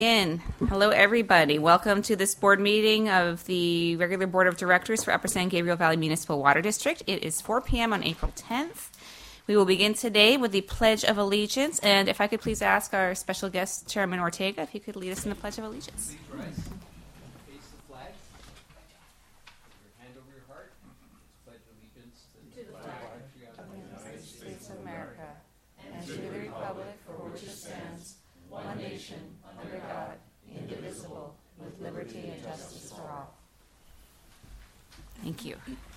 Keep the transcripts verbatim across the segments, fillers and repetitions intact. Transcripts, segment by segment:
In. Hello, everybody. Welcome to this board meeting of the regular board of directors for Upper San Gabriel Valley Municipal Water District. It is four p.m. on April tenth. We will begin today with the Pledge of Allegiance. And if I could please ask our special guest, Chairman Ortega, if he could lead us in the Pledge of Allegiance. Please rise. Face the flag. Put your hand over your heart. Pledge allegiance to the flag of the United States of America and to the republic for which it stands, one nation, under God, indivisible, with liberty and justice for all. Thank you.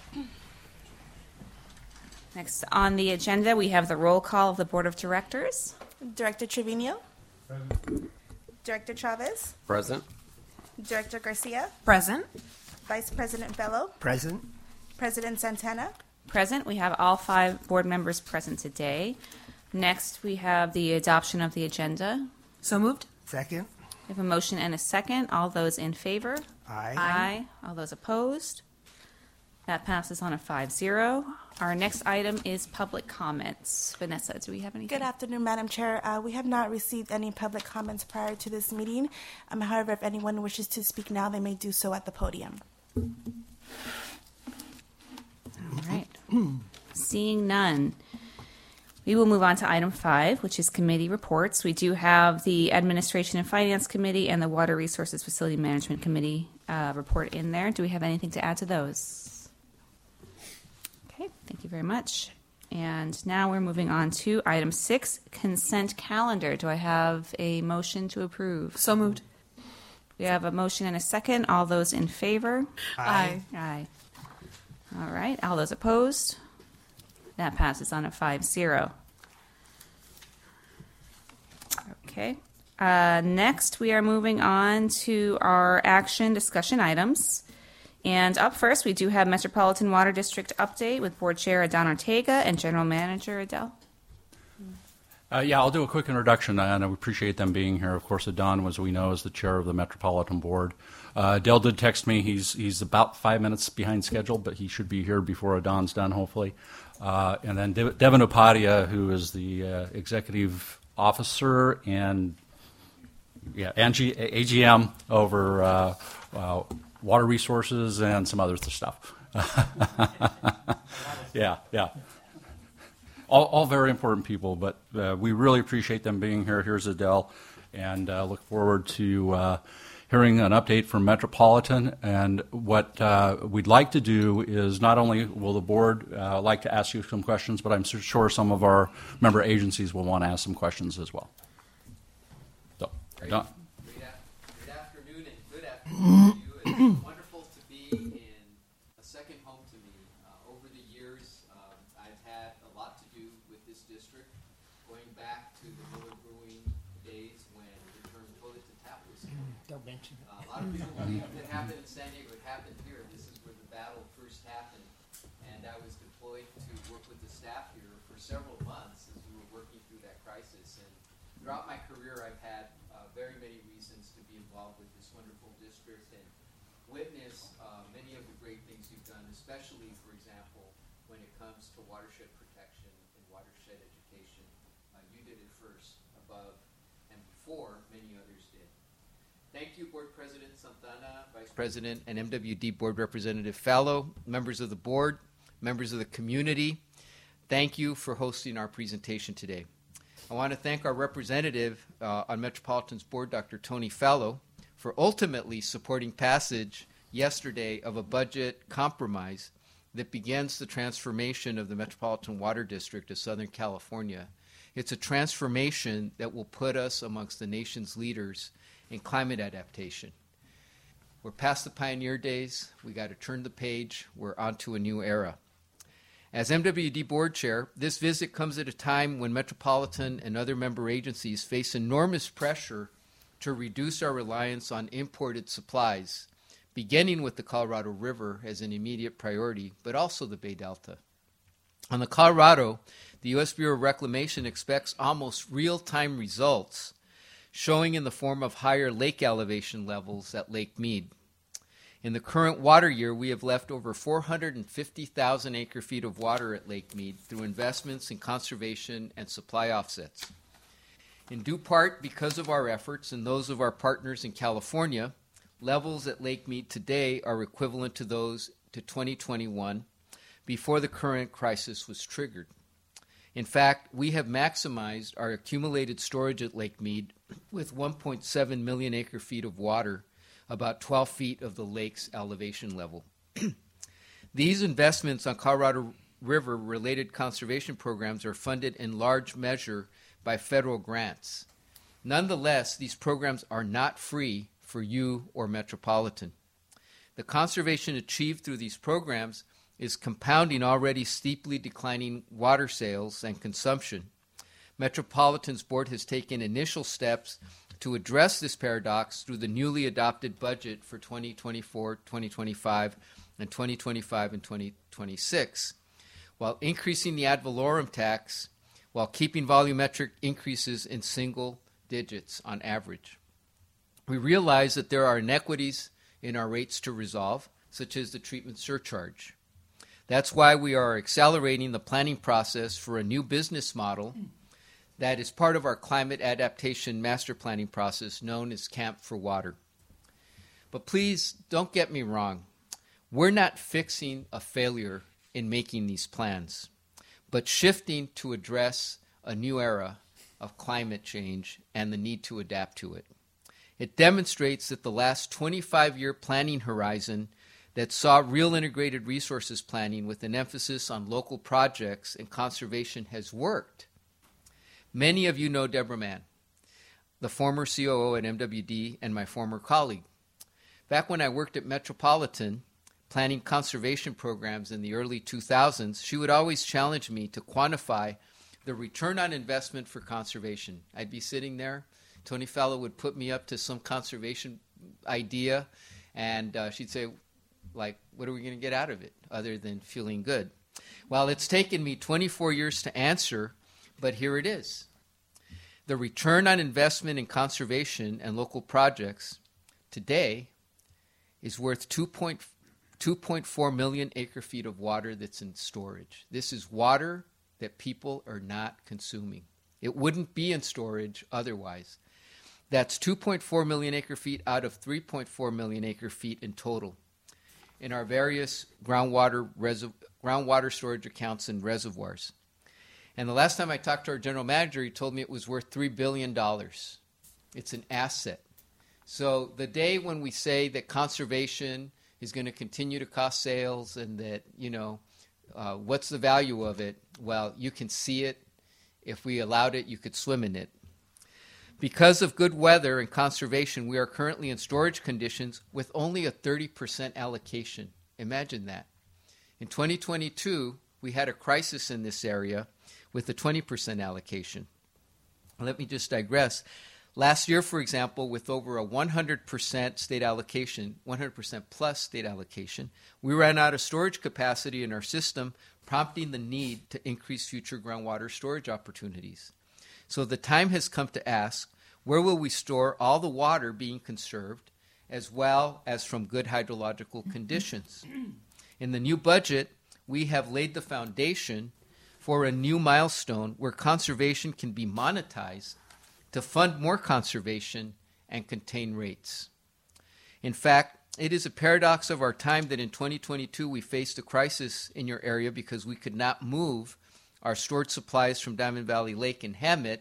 Next on the agenda, we have the roll call of the Board of Directors. Director Trevino. Present. Director Chavez. Present. Director Garcia. Present. Vice President Bello. Present. President Santana. Present. We have all five board members present today. Next, we have the adoption of the agenda. So moved. Second. We have a motion and a second. All those in favor? Aye. Aye. All those opposed? That passes on a five zero. Our next item is public comments. Vanessa, do we have anything? Good afternoon, Madam Chair. Uh, we have not received any public comments prior to this meeting. Um, however, if anyone wishes to speak now, they may do so at the podium. All right. Seeing none, we will move on to item five, which is committee reports. We do have the Administration and Finance Committee and the Water Resources Facility Management Committee uh, report in there. Do we have anything to add to those? Okay, thank you very much. And now we're moving on to item six, consent calendar. Do I have a motion to approve? So moved. We have a motion and a second. All those in favor? Aye. Aye. All right. All those opposed? That passes on a five zero. Okay. Uh, next, we are moving on to our action discussion items. And up first, we do have Metropolitan Water District update with Board Chair Adon Ortega and General Manager Adele. Uh, yeah, I'll do a quick introduction, and I appreciate them being here. Of course, Adon, as we know, is the chair of the Metropolitan Board. Uh, Dale did text me. He's he's about five minutes behind schedule, but he should be here before Adon's done, hopefully. Uh, and then De- Devin Upadhyaya, who is the uh, executive officer and yeah, and G- A G M over uh, uh, water resources and some other stuff. yeah, yeah. All, all very important people, but uh, we really appreciate them being here. Here's Adele, and uh, look forward to uh, hearing an update from Metropolitan. And what uh, we'd like to do is not only will the board uh, like to ask you some questions, but I'm sure some of our member agencies will want to ask some questions as well. So, Great. Done. Great, af- good afternoon and good afternoon to you. It's wonderful to be in a second home to me. Uh, over the years, um, I've had a lot to do with this district, going back to the Miller Brewing days when the term toilet to tap was coined. Don't mention it. Uh, a lot of people believe it happened in San Diego. It happened here. This is where the battle first happened, and I was deployed to work with the staff here for several months as we were working through that crisis. And throughout my career, I've had uh, very many reasons to be involved with this wonderful district and witness uh, many of the great things you've done, especially, for example, when it comes to watershed protection and watershed education. Uh, you did it first, above, and before many others did. Thank you, Board President Santana, Vice President and M W D Board Representative Fallow, members of the board, members of the community. Thank you for hosting our presentation today. I want to thank our representative uh, on Metropolitan's board, Doctor Tony Fallow, for ultimately supporting passage yesterday of a budget compromise that begins the transformation of the Metropolitan Water District of Southern California. It's a transformation that will put us amongst the nation's leaders in climate adaptation. We're past the pioneer days. We got to turn the page. We're onto a new era. As M W D Board Chair, this visit comes at a time when Metropolitan and other member agencies face enormous pressure to reduce our reliance on imported supplies, beginning with the Colorado River as an immediate priority, but also the Bay Delta. On the Colorado, the U S Bureau of Reclamation expects almost real-time results, showing in the form of higher lake elevation levels at Lake Mead. In the current water year, we have left over four hundred fifty thousand acre-feet of water at Lake Mead through investments in conservation and supply offsets. In due part because of our efforts and those of our partners in California, levels at Lake Mead today are equivalent to those to twenty twenty-one before the current crisis was triggered. In fact, we have maximized our accumulated storage at Lake Mead with one point seven million acre feet of water, about twelve feet of the lake's elevation level. These investments on Colorado River-related conservation programs are funded in large measure by federal grants. Nonetheless, these programs are not free for you or Metropolitan. The conservation achieved through these programs is compounding already steeply declining water sales and consumption. Metropolitan's board has taken initial steps to address this paradox through the newly adopted budget for twenty twenty-four, twenty twenty-five, and twenty twenty-five and twenty twenty-six, while increasing the ad valorem tax, while keeping volumetric increases in single digits on average. We realize that there are inequities in our rates to resolve, such as the treatment surcharge. That's why we are accelerating the planning process for a new business model that is part of our climate adaptation master planning process known as Camp for Water. But please don't get me wrong. We're not fixing a failure in making these plans, but shifting to address a new era of climate change and the need to adapt to it. It demonstrates that the last twenty-five year planning horizon that saw real integrated resources planning with an emphasis on local projects and conservation has worked. Many of you know Deborah Mann, the former C O O at M W D and my former colleague. Back when I worked at Metropolitan, planning conservation programs in the early two thousands, she would always challenge me to quantify the return on investment for conservation. I'd be sitting there, Tony Fallow would put me up to some conservation idea, and uh, she'd say, like, what are we going to get out of it other than feeling good? Well, it's taken me twenty-four years to answer, but here it is. The return on investment in conservation and local projects today is worth two point four million acre feet of water that's in storage. This is water that people are not consuming. It wouldn't be in storage otherwise. That's two point four million acre feet out of three point four million acre feet in total in our various groundwater, reserv- groundwater storage accounts and reservoirs. And the last time I talked to our general manager, he told me it was worth three billion dollars. It's an asset. So the day when we say that conservation is going to continue to cost sales and that, you know, uh, what's the value of it? Well, you can see it. If we allowed it, you could swim in it. Because of good weather and conservation, we are currently in storage conditions with only a thirty percent allocation. Imagine that. In twenty twenty-two, we had a crisis in this area with a twenty percent allocation. Let me just digress. Last year, for example, with over a one hundred percent state allocation, one hundred percent plus state allocation, we ran out of storage capacity in our system, prompting the need to increase future groundwater storage opportunities. So the time has come to ask, where will we store all the water being conserved, as well as from good hydrological conditions? In the new budget, we have laid the foundation for a new milestone where conservation can be monetized to fund more conservation and contain rates. In fact, it is a paradox of our time that in twenty twenty-two we faced a crisis in your area because we could not move our stored supplies from Diamond Valley Lake and Hammett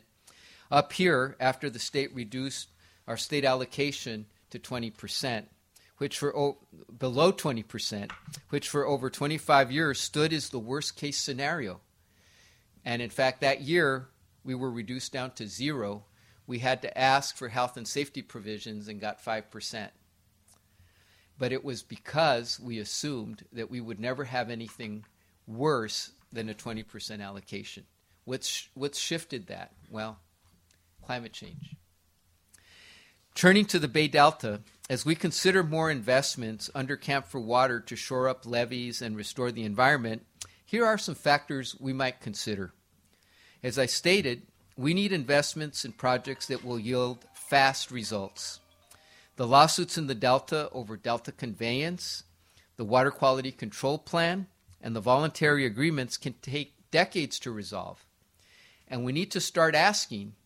up here after the state reduced our state allocation to twenty percent, which for o- below twenty percent, which for over twenty-five years stood as the worst case scenario. And in fact, that year we were reduced down to zero. We had to ask for health and safety provisions and got five percent. But it was because we assumed that we would never have anything worse than a twenty percent allocation. What's, what's shifted that? Well, climate change. Turning to the Bay Delta, as we consider more investments under Camp for Water to shore up levees and restore the environment, here are some factors we might consider. As I stated, we need investments in projects that will yield fast results. The lawsuits in the Delta over Delta conveyance, the Water Quality Control Plan, and the voluntary agreements can take decades to resolve. And we need to start asking,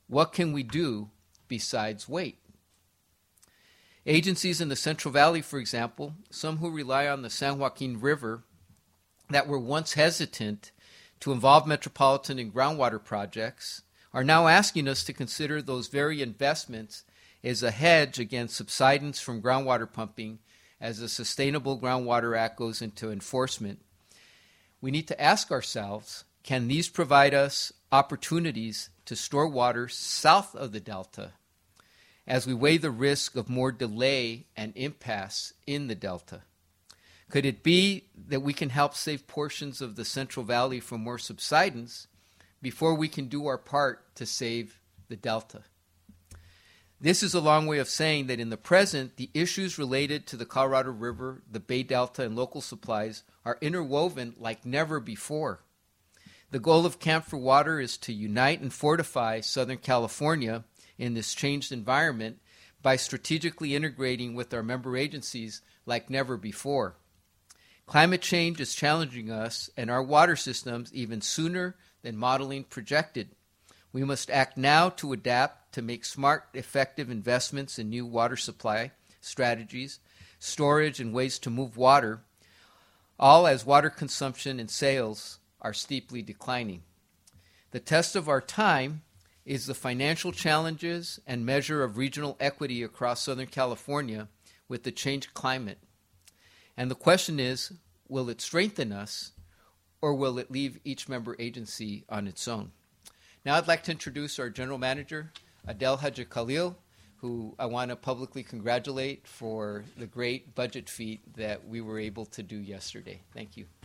What can we do besides wait? Agencies in the Central Valley, for example, some who rely on the San Joaquin River that were once hesitant to involve metropolitan and groundwater projects, are now asking us to consider those very investments as a hedge against subsidence from groundwater pumping as the Sustainable Groundwater Act goes into enforcement. We need to ask ourselves, can these provide us opportunities to store water south of the Delta as we weigh the risk of more delay and impasse in the Delta? Could it be that we can help save portions of the Central Valley from more subsidence before we can do our part to save the Delta? This is a long way of saying that in the present, the issues related to the Colorado River, the Bay Delta, and local supplies are interwoven like never before. The goal of Camp for Water is to unite and fortify Southern California in this changed environment by strategically integrating with our member agencies like never before. Climate change is challenging us and our water systems even sooner than modeling projected. We must act now to adapt, to make smart, effective investments in new water supply strategies, storage, and ways to move water, all as water consumption and sales are steeply declining. The test of our time is the financial challenges and measure of regional equity across Southern California with the changed climate. And the question is, will it strengthen us, or will it leave each member agency on its own? Now I'd like to introduce our General Manager, Adel Haji Khalil, who I want to publicly congratulate for the great budget feat that we were able to do yesterday. Thank you.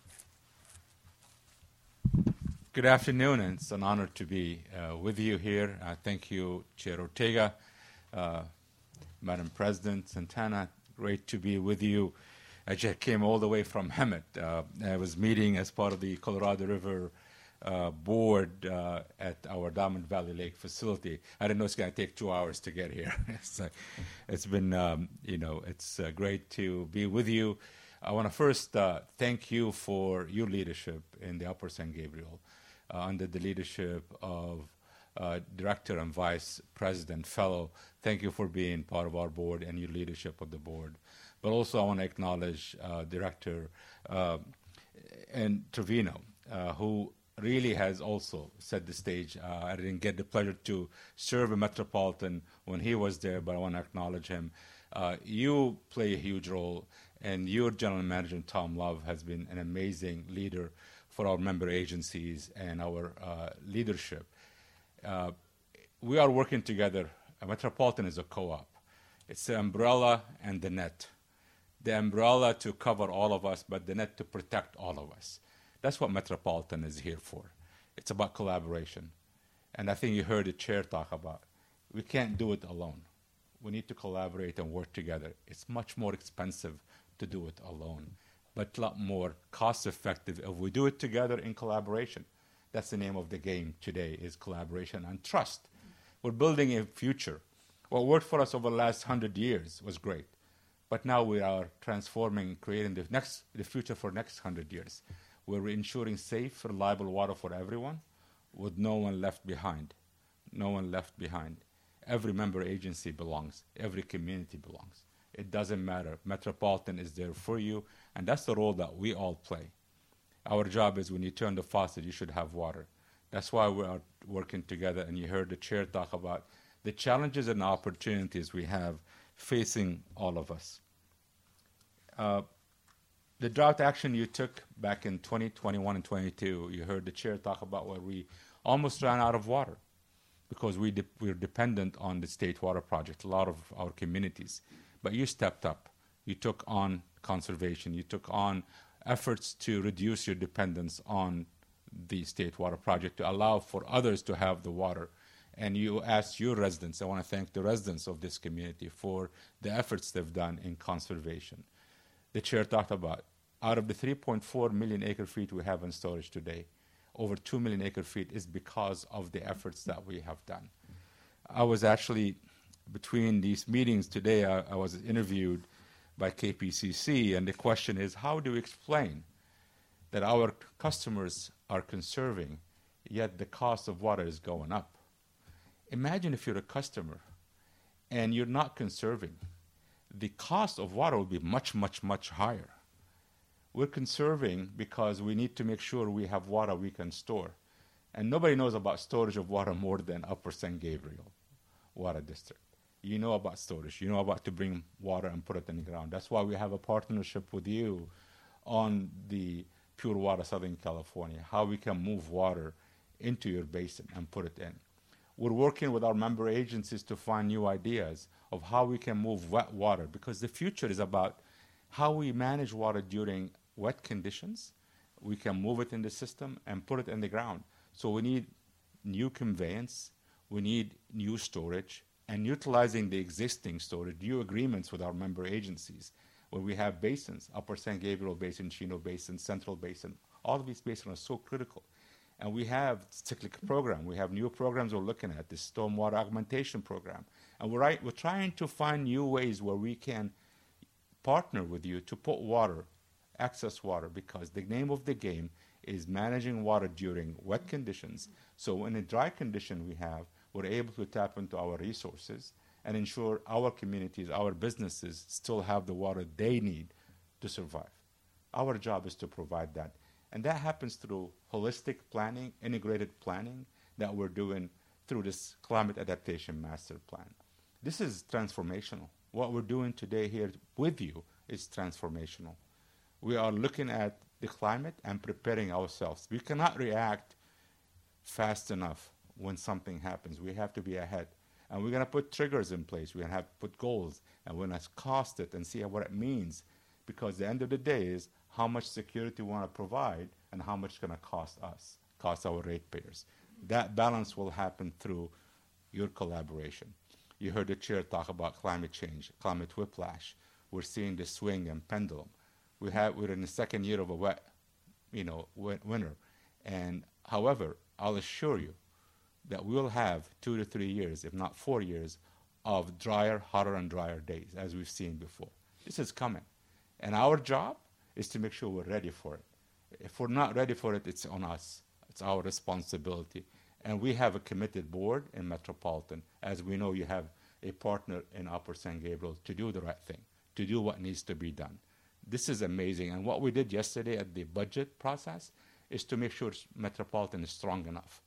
Good afternoon, and it's an honor to be uh, with you here. Uh, thank you, Chair Ortega, uh, Madam President Santana. Great to be with you. I just came all the way from Hemet. Uh, I was meeting as part of the Colorado River uh, board uh, at our Diamond Valley Lake facility. I didn't know it's going to take two hours to get here. it's, uh, it's been, um, you know, it's uh, great to be with you. I want to first uh, thank you for your leadership in the Upper San Gabriel. Uh, under the leadership of uh, Director and Vice President Fellow. Thank you for being part of our board and your leadership of the board. But also I want to acknowledge uh, Director uh, and Trevino, uh, who really has also set the stage. Uh, I didn't get the pleasure to serve a Metropolitan when he was there, but I want to acknowledge him. Uh, you play a huge role, and your General Manager, Tom Love, has been an amazing leader for our member agencies and our uh, leadership. Uh, we are working together. A Metropolitan is a co-op. It's the umbrella and the net. The umbrella to cover all of us, but the net to protect all of us. That's what Metropolitan is here for. It's about collaboration. And I think you heard the chair talk about, we can't do it alone. We need to collaborate and work together. It's much more expensive to do it alone, but a lot more cost-effective if we do it together in collaboration. That's the name of the game today, is collaboration and trust. We're building a future. What worked for us over the last hundred years was great, but now we are transforming, creating the next, the future for next hundred years. We're ensuring safe, reliable water for everyone, with no one left behind. No one left behind. Every member agency belongs. Every community belongs. It doesn't matter. Metropolitan is there for you, and that's the role that we all play. Our job is when you turn the faucet, you should have water. That's why we are working together, and you heard the chair talk about the challenges and opportunities we have facing all of us. Uh, the drought action you took back in twenty twenty-one and twenty-two, you heard the chair talk about where we almost ran out of water because we de- we're dependent on the state water project, a lot of our communities. But you stepped up. You took on conservation. You took on efforts to reduce your dependence on the state water project to allow for others to have the water. And you asked your residents, I want to thank the residents of this community for the efforts they've done in conservation. The chair talked about, out of the three point four million acre feet we have in storage today, over two million acre feet is because of the efforts that we have done. I was actually, between these meetings today, I, I was interviewed by K P C C, and the question is, how do we explain that our customers are conserving, yet the cost of water is going up? Imagine if you're a customer and you're not conserving. The cost of water will be much, much, much higher. We're conserving because we need to make sure we have water we can store. And nobody knows about storage of water more than Upper Saint Gabriel Water District. You know about storage. You know about to bring water and put it in the ground. That's why we have a partnership with you on the Pure Water Southern California, how we can move water into your basin and put it in. We're working with our member agencies to find new ideas of how we can move wet water, because the future is about how we manage water during wet conditions. We can move it in the system and put it in the ground. So we need new conveyance, we need new storage, and utilizing the existing storage, new agreements with our member agencies, where we have basins, Upper Saint Gabriel Basin, Chino Basin, Central Basin. All of these basins are so critical. And we have cyclic program. We have new programs we're looking at, the stormwater augmentation program. And we're, right, we're trying to find new ways where we can partner with you to put water, access water, because the name of the game is managing water during wet conditions. So in a dry condition we have, we're able to tap into our resources and ensure our communities, our businesses still have the water they need to survive. Our job is to provide that. And that happens through holistic planning, integrated planning that we're doing through this Climate Adaptation Master Plan. This is transformational. What we're doing today here with you is transformational. We are looking at the climate and preparing ourselves. We cannot react fast enough when something happens. We have to be ahead. And we're going to put triggers in place. We're going to have to put goals. And we're going to cost it and see what it means. Because the end of the day is how much security we want to provide and how much it's going to cost us, cost our ratepayers. That balance will happen through your collaboration. You heard the chair talk about climate change, climate whiplash. We're seeing the swing and pendulum. We have, we're in the second year of a wet, you know, wet winter. And however, I'll assure you that we'll have two to three years, if not four years, of drier, hotter and drier days, as we've seen before. This is coming. And our job is to make sure we're ready for it. If we're not ready for it, it's on us. It's our responsibility. And we have a committed board in Metropolitan, as we know you have a partner in Upper Saint Gabriel, to do the right thing, to do what needs to be done. This is amazing. And what we did yesterday at the budget process is to make sure Metropolitan is strong enough.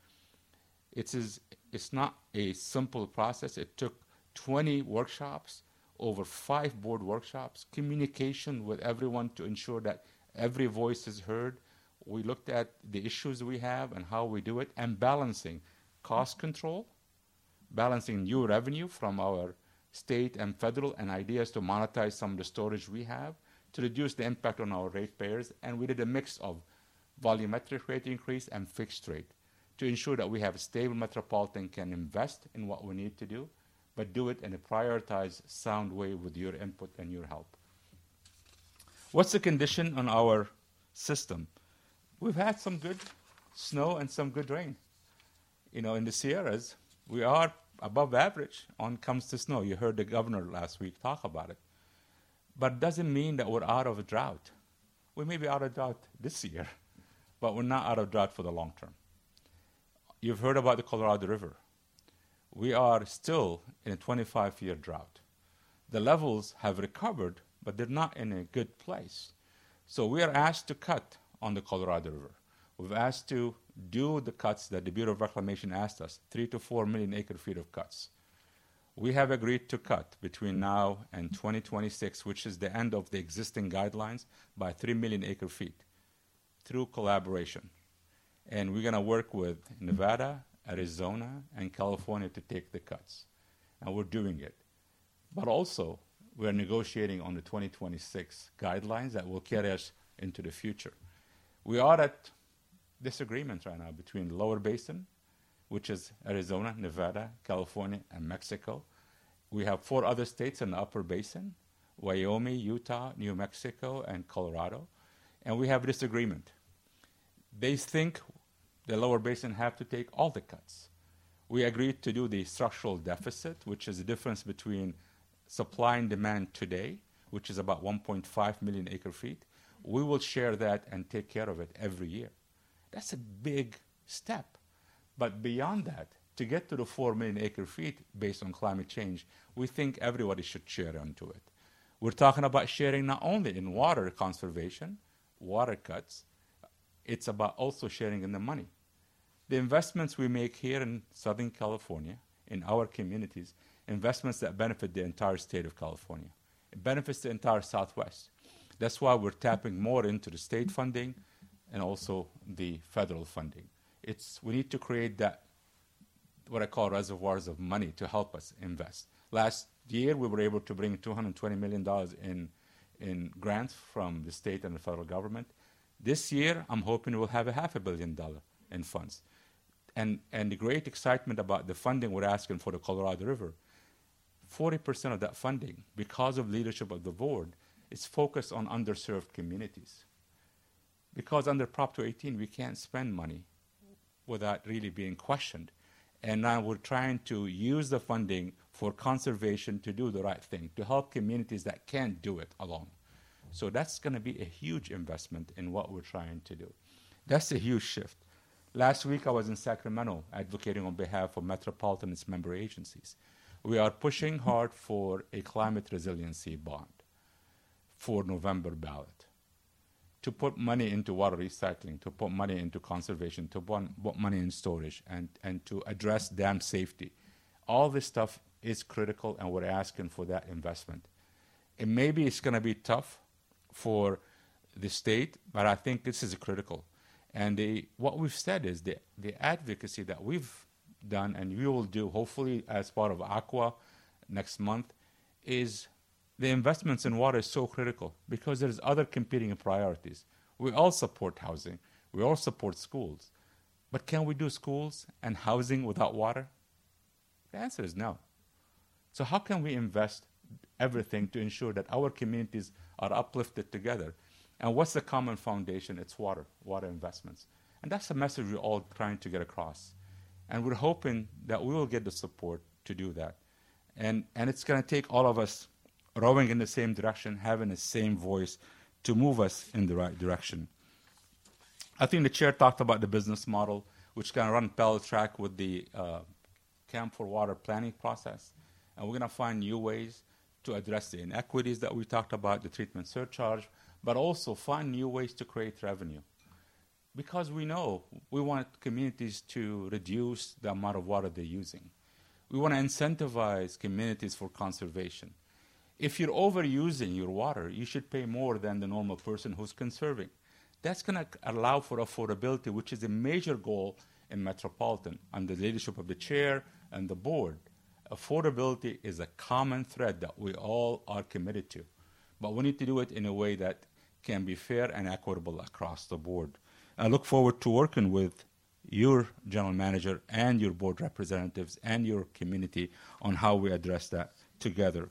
It is, it's not a simple process. It took twenty workshops, over five board workshops, communication with everyone to ensure that every voice is heard. We looked at the issues we have and how we do it, and balancing cost control, balancing new revenue from our state and federal, and ideas to monetize some of the storage we have to reduce the impact on our ratepayers. And we did a mix of volumetric rate increase and fixed rate to ensure that we have a stable Metropolitan, can invest in what we need to do, but do it in a prioritized, sound way with your input and your help. What's the condition on our system? We've had some good snow and some good rain. You know, in the Sierras, we are above average when it comes to snow. You heard the governor last week talk about it. But it doesn't mean that we're out of a drought. We may be out of drought this year, but we're not out of drought for the long term. You've heard about the Colorado River. We are still in a twenty-five year drought. The levels have recovered, but they're not in a good place. So we are asked to cut on the Colorado River. We've asked to do the cuts that the Bureau of Reclamation asked us, three to four million acre feet of cuts. We have agreed to cut between now and twenty twenty-six, which is the end of the existing guidelines, by three million acre feet through collaboration. And we're going to work with Nevada, Arizona, and California to take the cuts. And we're doing it. But also, we're negotiating on the twenty twenty-six guidelines that will carry us into the future. We are at disagreement right now between the Lower Basin, which is Arizona, Nevada, California, and Mexico. We have four other states in the Upper Basin, Wyoming, Utah, New Mexico, and Colorado. And we have disagreement. They think the Lower Basin have to take all the cuts. We agreed to do the structural deficit, which is the difference between supply and demand today, which is about one point five million acre feet. We will share that and take care of it every year. That's a big step. But beyond that, to get to the four million acre feet based on climate change, we think everybody should share into it. We're talking about sharing not only in water conservation, water cuts, it's about also sharing in the money. The investments we make here in Southern California, in our communities, investments that benefit the entire state of California. It benefits the entire Southwest. That's why we're tapping more into the state funding and also the federal funding. It's, we need to create that, what I call reservoirs of money to help us invest. Last year, we were able to bring two hundred twenty million dollars in, in grants from the state and the federal government. This year, I'm hoping we'll have a half a billion dollars in funds. And, and the great excitement about the funding we're asking for the Colorado River, forty percent of that funding, because of leadership of the board, is focused on underserved communities. Because under Prop two eighteen, we can't spend money without really being questioned. And now we're trying to use the funding for conservation to do the right thing, to help communities that can't do it alone. So that's going to be a huge investment in what we're trying to do. That's a huge shift. Last week I was in Sacramento advocating on behalf of Metropolitan and its member agencies. We are pushing hard for a climate resiliency bond for November ballot, to put money into water recycling, to put money into conservation, to put money in storage, and, and to address dam safety. All this stuff is critical, and we're asking for that investment. And maybe it's going to be tough for the state, but I think this is critical. And the, what we've said is the, the advocacy that we've done, and we will do, hopefully as part of Aqua next month, is the investments in water is so critical because there's other competing priorities. We all support housing. We all support schools. But can we do schools and housing without water? The answer is no. So how can we invest everything to ensure that our communities are uplifted together? And what's the common foundation? It's water, water investments. And that's the message we're all trying to get across. And we're hoping that we will get the support to do that. And, and it's going to take all of us rowing in the same direction, having the same voice to move us in the right direction. I think the chair talked about the business model, which can run parallel track with the uh, Camp for Water planning process. And we're going to find new ways to address the inequities that we talked about, the treatment surcharge, but also find new ways to create revenue. Because we know we want communities to reduce the amount of water they're using. We want to incentivize communities for conservation. If you're overusing your water, you should pay more than the normal person who's conserving. That's going to allow for affordability, which is a major goal in Metropolitan under the leadership of the chair and the board. Affordability is a common thread that we all are committed to. But we need to do it in a way that can be fair and equitable across the board. I look forward to working with your general manager and your board representatives and your community on how we address that together.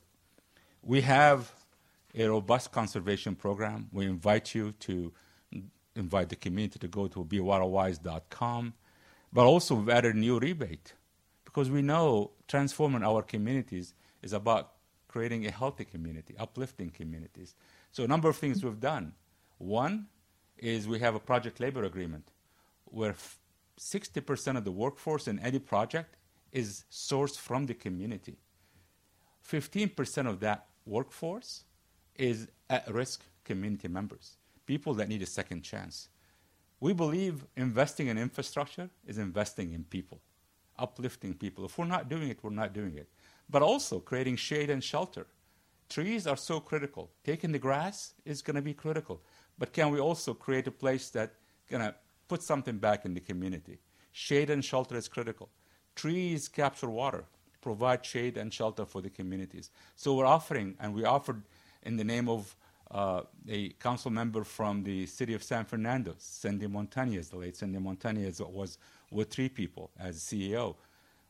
We have a robust conservation program. We invite you to invite the community to go to be water wise dot com. But also we've added a new rebate because we know transforming our communities is about creating a healthy community, uplifting communities. So a number of things we've done. One is we have a project labor agreement where sixty percent of the workforce in any project is sourced from the community. fifteen percent of that workforce is at-risk community members, people that need a second chance. We believe investing in infrastructure is investing in people, uplifting people. If we're not doing it, we're not doing it. But also creating shade and shelter. Trees are so critical. Taking the grass is going to be critical. But can we also create a place that's going to put something back in the community? Shade and shelter is critical. Trees capture water, provide shade and shelter for the communities. So we're offering, and we offered in the name of uh, a council member from the city of San Fernando, Cindy Montañez, the late Cindy Montañez was with Tree People as C E O,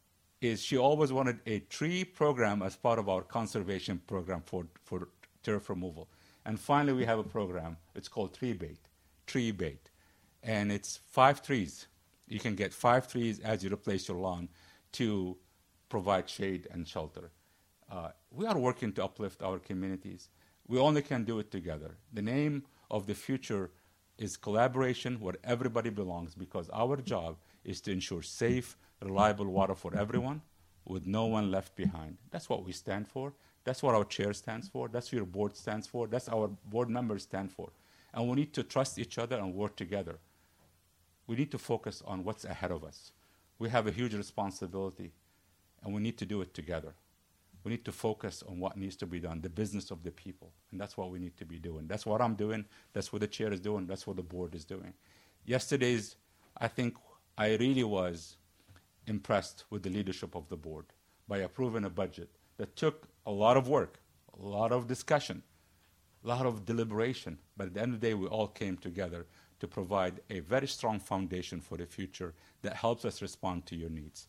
is she always wanted a tree program as part of our conservation program for, for turf removal. And finally, we have a program. It's called Tree Bait, Tree Bait. And it's five trees. You can get five trees as you replace your lawn to provide shade and shelter. Uh, we are working to uplift our communities. We only can do it together. The name of the future is collaboration where everybody belongs because our job is to ensure safe, reliable water for everyone with no one left behind. That's what we stand for. That's what our chair stands for. That's what your board stands for. That's our board members stand for. And we need to trust each other and work together. We need to focus on what's ahead of us. We have a huge responsibility, and we need to do it together. We need to focus on what needs to be done, the business of the people, and that's what we need to be doing. That's what I'm doing. That's what the chair is doing. That's what the board is doing. Yesterday's, I think I really was impressed with the leadership of the board by approving a budget that took a lot of work, a lot of discussion, a lot of deliberation, but at the end of the day, we all came together to provide a very strong foundation for the future that helps us respond to your needs.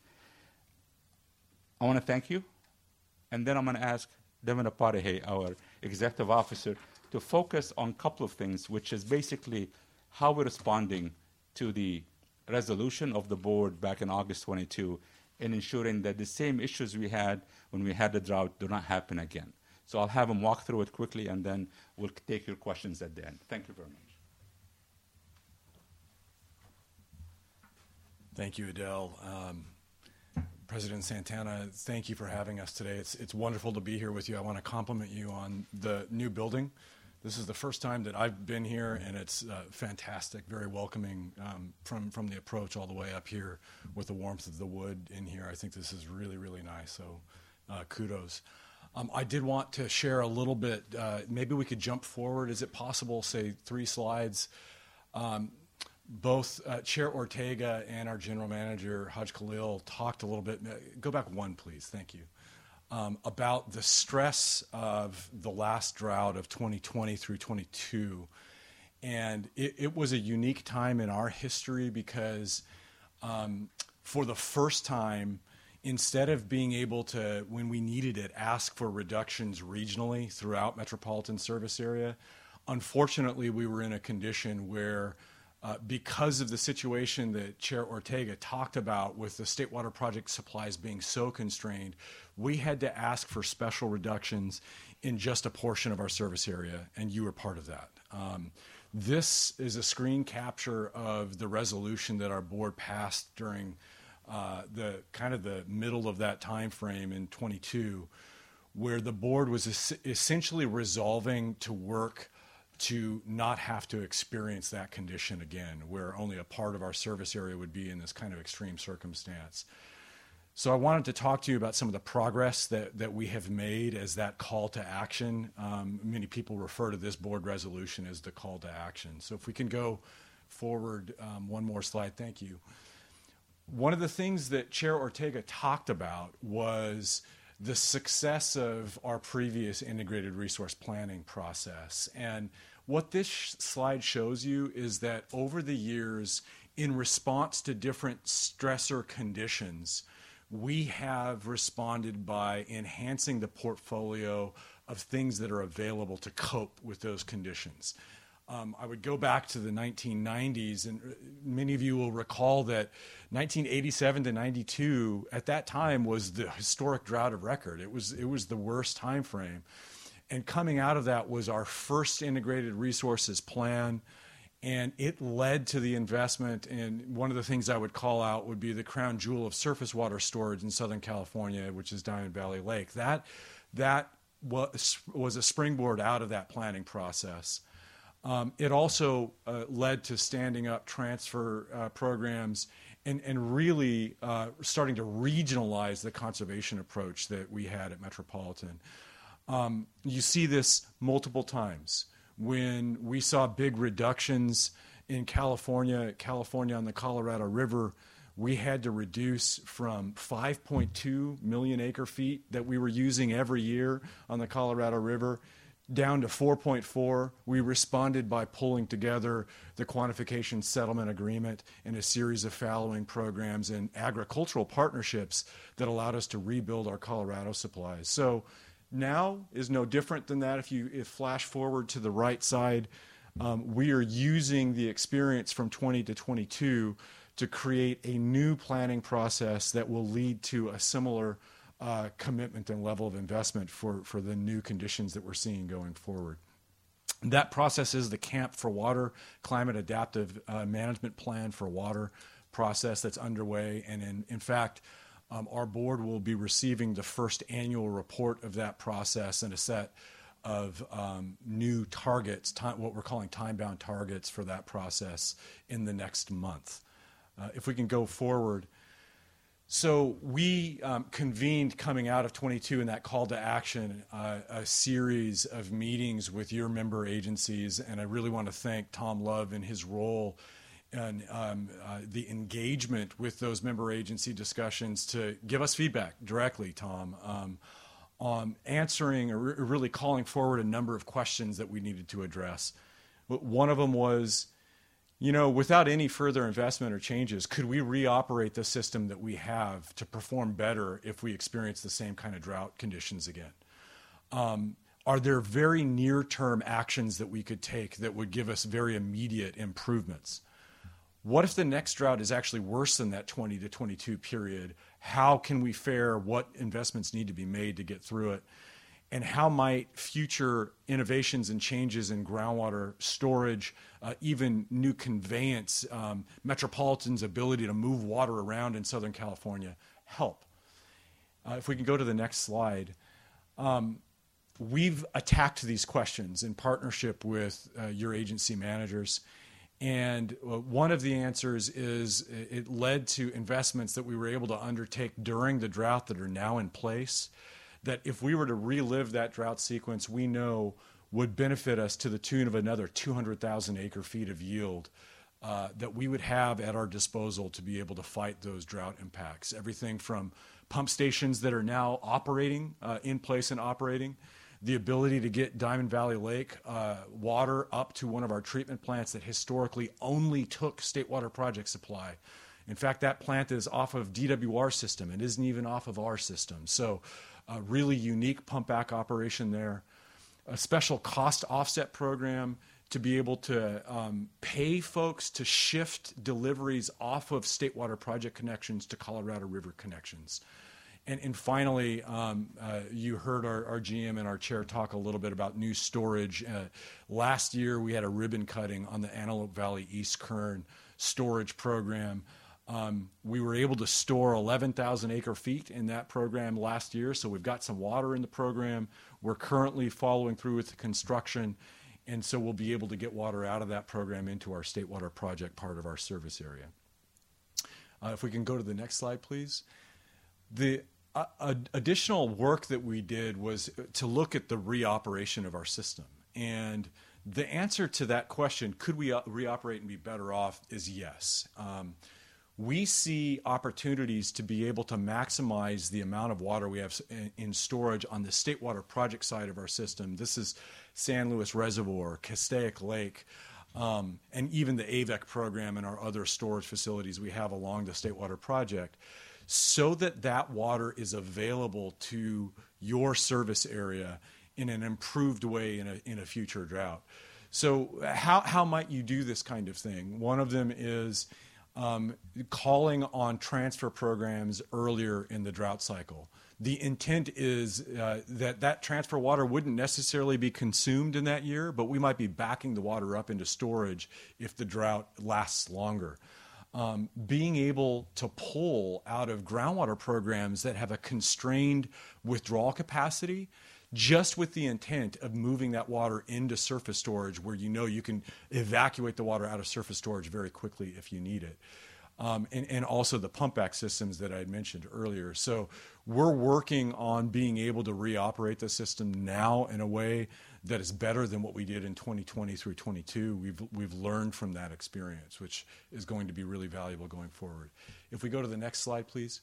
I want to thank you, and then I'm going to ask Devin Aparihe, our executive officer, to focus on a couple of things, which is basically how we're responding to the resolution of the board back in August twenty-two and ensuring that the same issues we had when we had the drought do not happen again. So I'll have him walk through it quickly, and then we'll take your questions at the end. Thank you very much. Thank you, Adel. Um, President Santana, thank you for having us today. It's, it's wonderful to be here with you. I want to compliment you on the new building. This is the first time that I've been here, and it's uh, fantastic, very welcoming um, from, from the approach all the way up here with the warmth of the wood in here. I think this is really, really nice, so uh, kudos. Um, I did want to share a little bit, uh, maybe we could jump forward. Is it possible, say, three slides? Um, both uh, Chair Ortega and our General Manager, Haj Khalil, talked a little bit. Go back one, please. Thank you. Um, about the stress of the last drought of twenty twenty through twenty-two. And it, it was a unique time in our history because um, for the first time, instead of being able to, when we needed it, ask for reductions regionally throughout metropolitan service area, unfortunately, we were in a condition where Uh, because of the situation that Chair Ortega talked about with the State Water Project supplies being so constrained, we had to ask for special reductions in just a portion of our service area, and you were part of that. Um, this is a screen capture of the resolution that our board passed during uh, the kind of the middle of that time frame in twenty-two, where the board was es- essentially resolving to work to not have to experience that condition again, where only a part of our service area would be in this kind of extreme circumstance. So I wanted to talk to you about some of the progress that, that we have made as that call to action. Um, many people refer to this board resolution as the call to action. So if we can go forward um, one more slide, thank you. One of the things that Chair Ortega talked about was the success of our previous integrated resource planning process. And what this sh- slide shows you is that over the years, in response to different stressor conditions, we have responded by enhancing the portfolio of things that are available to cope with those conditions. Um, I would go back to the nineteen nineties, and many of you will recall that nineteen eighty-seven to ninety-two, at that time, was the historic drought of record. It was, it was the worst time frame. And coming out of that was our first integrated resources plan, and it led to the investment. And one of the things I would call out would be the crown jewel of surface water storage in Southern California, which is Diamond Valley Lake. That, that was, was a springboard out of that planning process. Um, it also uh, led to standing up transfer uh, programs and, and really uh, starting to regionalize the conservation approach that we had at Metropolitan. Um, you see this multiple times. When we saw big reductions in California, California on the Colorado River, we had to reduce from five point two million acre feet that we were using every year on the Colorado River down to four point four. We responded by pulling together the quantification settlement agreement and a series of fallowing programs and agricultural partnerships that allowed us to rebuild our Colorado supplies. So now is no different than that. If you if flash forward to the right side, um, we are using the experience from twenty to twenty-two to create a new planning process that will lead to a similar Uh, commitment and level of investment for, for the new conditions that we're seeing going forward. That process is the Camp for Water, Climate Adaptive uh, Management Plan for Water, process that's underway. And in, in fact, um, our board will be receiving the first annual report of that process and a set of um, new targets, time, what we're calling time-bound targets for that process in the next month. Uh, if we can go forward. So we um, convened coming out of twenty-two in that call to action, uh, a series of meetings with your member agencies, and I really want to thank Tom Love in his role and um, uh, the engagement with those member agency discussions to give us feedback directly, Tom, um, on answering or re- really calling forward a number of questions that we needed to address. One of them was, you know, without any further investment or changes, could we reoperate the system that we have to perform better if we experience the same kind of drought conditions again? Um, are there very near-term actions that we could take that would give us very immediate improvements? What if the next drought is actually worse than that twenty to twenty-two period? How can we fare? What investments need to be made to get through it? And how might future innovations and changes in groundwater storage, uh, even new conveyance, um, Metropolitan's ability to move water around in Southern California help? Uh, if we can go to the next slide. Um, we've attacked these questions in partnership with uh, your agency managers. And uh, one of the answers is it led to investments that we were able to undertake during the drought that are now in place, that if we were to relive that drought sequence, we know would benefit us to the tune of another two hundred thousand acre feet of yield uh, that we would have at our disposal to be able to fight those drought impacts. Everything from pump stations that are now operating, uh, in place and operating, the ability to get Diamond Valley Lake uh, water up to one of our treatment plants that historically only took State Water Project supply. In fact, that plant is off of D W R system. It isn't even off of our system. So a really unique pump back operation there. A special cost offset program to be able to um, pay folks to shift deliveries off of State Water Project connections to Colorado River connections. And, and finally, um, uh, you heard our, our G M and our chair talk a little bit about new storage. Uh, last year, we had a ribbon cutting on the Antelope Valley East Kern storage program. Um, we were able to store eleven thousand acre feet in that program last year, so we've got some water in the program. We're currently following through with the construction, and so we'll be able to get water out of that program into our State Water Project part of our service area. Uh, if we can go to the next slide, please. The uh, uh, additional work that we did was to look at the reoperation of our system. And the answer to that question, could we uh, reoperate and be better off, is yes. Um, we see opportunities to be able to maximize the amount of water we have in, in storage on the State Water Project side of our system. This is San Luis Reservoir, Castaic Lake, um, and even the A V E C program and our other storage facilities we have along the State Water Project, so that that water is available to your service area in an improved way in a, in a future drought. So how, how might you do this kind of thing? One of them is um, calling on transfer programs earlier in the drought cycle. The intent is uh, that that transfer water wouldn't necessarily be consumed in that year, but we might be backing the water up into storage if the drought lasts longer. Um, being able to pull out of groundwater programs that have a constrained withdrawal capacity, just with the intent of moving that water into surface storage where you know you can evacuate the water out of surface storage very quickly if you need it. Um, and, and also the pump back systems that I had mentioned earlier. So we're working on being able to reoperate the system now in a way that is better than what we did in twenty twenty through twenty-two. We've, we've learned from that experience, which is going to be really valuable going forward. If we go to the next slide, please.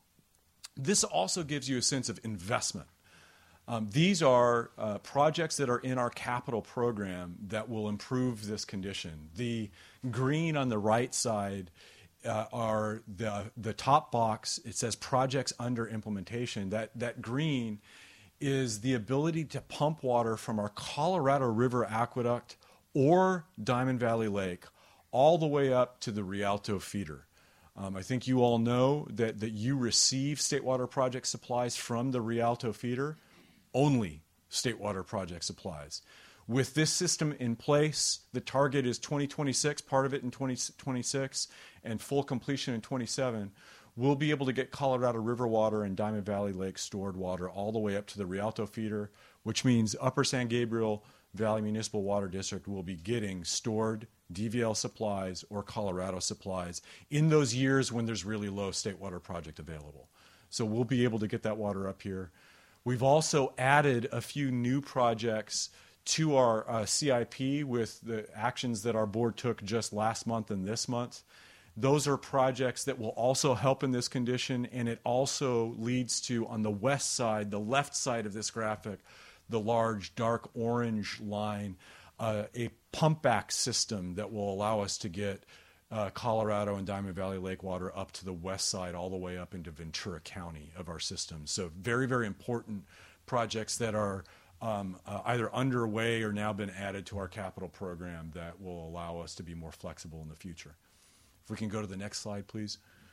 This also gives you a sense of investment. Um, these are uh, projects that are in our capital program that will improve this condition. The green on the right side uh, are the, the top box. It says projects under implementation. That, that green is the ability to pump water from our Colorado River Aqueduct or Diamond Valley Lake all the way up to the Rialto feeder. Um, I think you all know that, that you receive State Water Project supplies from the Rialto feeder. Only State Water Project supplies. With this system in place, the target is twenty twenty-six, part of it in twenty twenty-six, and full completion in twenty-seven. We'll be able to get Colorado River water and Diamond Valley Lake stored water all the way up to the Rialto feeder, which means Upper San Gabriel Valley Municipal Water District will be getting stored D V L supplies or Colorado supplies in those years when there's really low state water project available. So we'll be able to get that water up here. We've also added a few new projects to our uh, C I P with the actions that our board took just last month and this month. Those are projects that will also help in this condition, and it also leads to, on the west side, the left side of this graphic, the large dark orange line, uh, a pump back system that will allow us to get uh, Colorado and Diamond Valley Lake water up to the west side all the way up into Ventura County of our system. So very, very important projects that are um, uh, either underway or now been added to our capital program that will allow us to be more flexible in the future. If we can go to the next slide, please.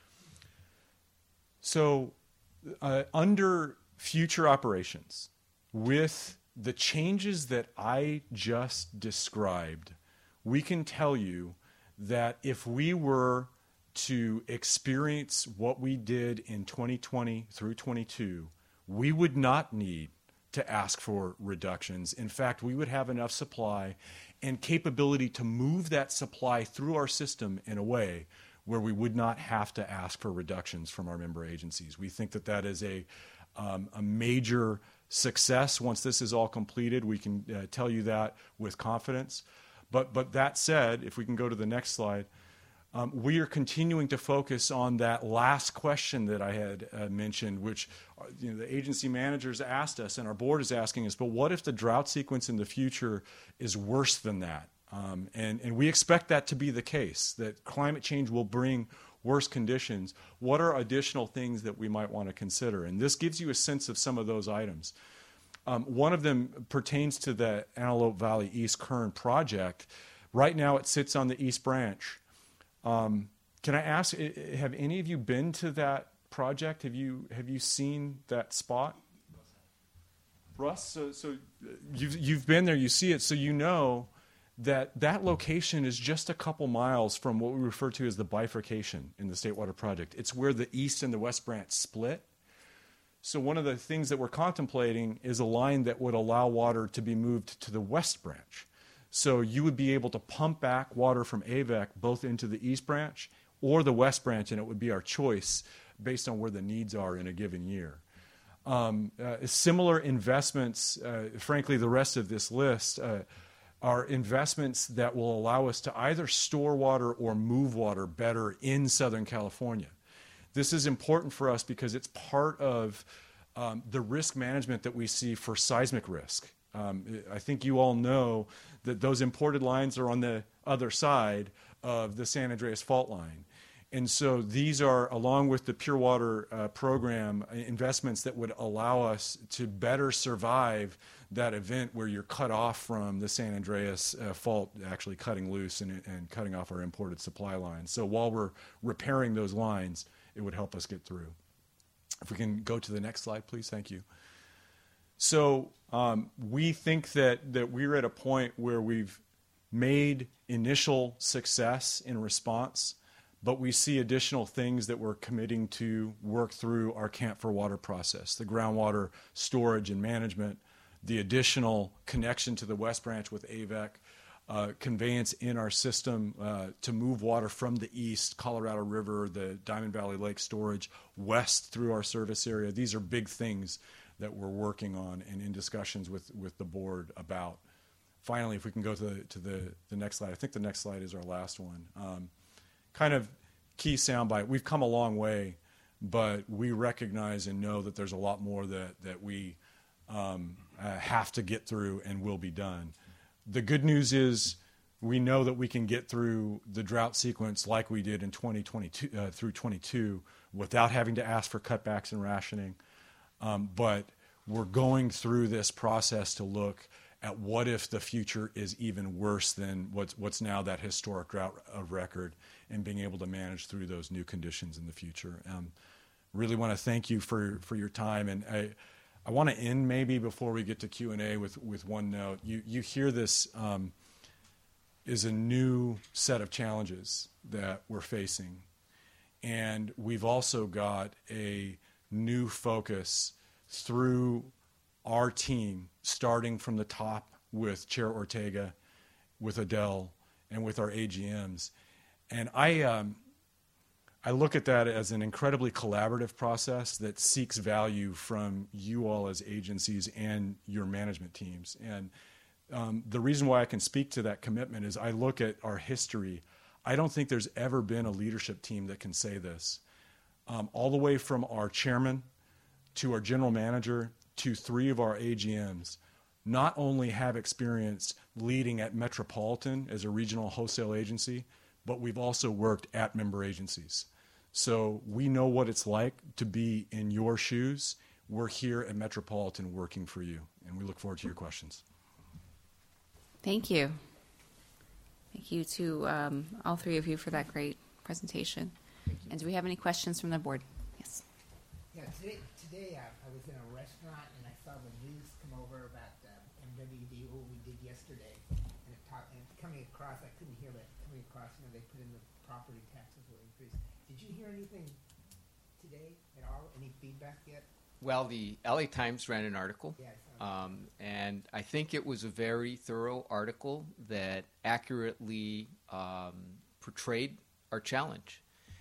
So uh, under future operations, with the changes that I just described, we can tell you that if we were to experience what we did in twenty twenty through twenty-two, we would not need to ask for reductions. In fact, we would have enough supply and capability to move that supply through our system in a way where we would not have to ask for reductions from our member agencies. We think that that is a, um, a major success. Once this is all completed, we can uh, tell you that with confidence. But, but that said, if we can go to the next slide, um, we are continuing to focus on that last question that I had uh, mentioned, which uh, you know, the agency managers asked us and our board is asking us, but what if the drought sequence in the future is worse than that? Um, and, and we expect that to be the case, that climate change will bring worse conditions. What are additional things that we might want to consider? And this gives you a sense of some of those items. Um, one of them pertains to the Antelope Valley East Kern project. Right now it sits on the East Branch. Um, can I ask, have any of you been to that project? Have you, have you seen that spot? Russ, so, so you've, you've been there, you see it, so you know that that location is just a couple miles from what we refer to as the bifurcation in the State Water Project. It's where the East and the West Branch split. So one of the things that we're contemplating is a line that would allow water to be moved to the West Branch. So you would be able to pump back water from A V E C both into the East Branch or the West Branch, and it would be our choice based on where the needs are in a given year. Um, uh, similar investments, uh, frankly, the rest of this list uh, are investments that will allow us to either store water or move water better in Southern California. This is important for us because it's part of um, the risk management that we see for seismic risk. Um, I think you all know that those imported lines are on the other side of the San Andreas fault line. And so these are, along with the Pure Water uh, program, investments that would allow us to better survive that event where you're cut off from the San Andreas uh, fault actually cutting loose and, and cutting off our imported supply lines. So while we're repairing those lines, it would help us get through. If we can go to the next slide, please. Thank you. So um, we think that, that we're at a point where we've made initial success in response, but we see additional things that we're committing to work through our Camp for Water process, the groundwater storage and management, the additional connection to the West Branch with A V E C, uh, conveyance in our system uh, to move water from the east, Colorado River, the Diamond Valley Lake storage, west through our service area. These are big things that we're working on and in discussions with, with the board about. Finally, if we can go to, the, to the, the next slide. I think the next slide is our last one. Um, kind of key soundbite. We've come a long way, but we recognize and know that there's a lot more that, that we um, uh, have to get through and will be done. The good news is we know that we can get through the drought sequence like we did in twenty twenty-two uh, through twenty-two without having to ask for cutbacks and rationing. Um, but we're going through this process to look at what if the future is even worse than what's, what's now that historic drought of record, and being able to manage through those new conditions in the future. Um, really want to thank you for, for your time. And I, I want to end maybe before we get to Q and A with, with one note. You, you hear this um, is a new set of challenges that we're facing. And we've also got a new focus through our team, starting from the top with Chair Ortega, with Adele, and with our A G Ms. And I, um, I look at that as an incredibly collaborative process that seeks value from you all as agencies and your management teams. And um, the reason why I can speak to that commitment is I look at our history. I don't think there's ever been a leadership team that can say this. Um, all the way from our chairman to our general manager to three of our A G Ms, not only have experience leading at Metropolitan as a regional wholesale agency, but we've also worked at member agencies. So we know what it's like to be in your shoes. We're here at Metropolitan working for you, and we look forward to your questions. Thank you. Thank you to um, all three of you for that great presentation. And do we have any questions from the board? Yes. Yeah, today, today uh, I was in a restaurant and I saw the news come over about uh, M W D, what we did yesterday. And it talked, and coming across, I couldn't hear that, coming across, you know, they put in the property taxes will increase. Did you hear anything today at all? Any feedback yet? Well, the L A Times ran an article, Yeah, I saw that. um, and I think it was a very thorough article that accurately um, portrayed our challenge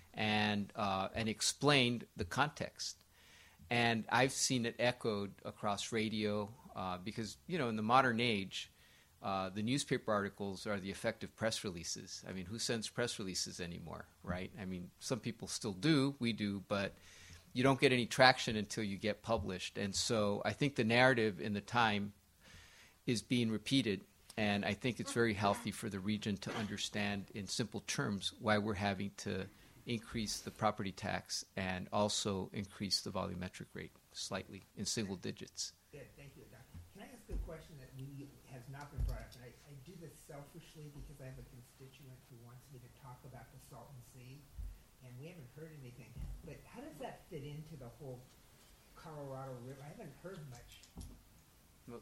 and uh, and explained the context. And I've seen it echoed across radio uh, because, you know, in the modern age, uh, the newspaper articles are the effective press releases. I mean, who sends press releases anymore, right? I mean, some people still do, we do, but you don't get any traction until you get published. And so I think the narrative in the Time is being repeated, and I think it's very healthy for the region to understand in simple terms why we're having to increase the property tax and also increase the volumetric rate slightly in single digits. Yeah, thank you, Doc. Can I ask a question that we, has not been brought up? And I, I do this selfishly because I have a constituent who wants me to talk about the Salton Sea, and we haven't heard anything. But how does that fit into the whole Colorado River? I haven't heard much. Well,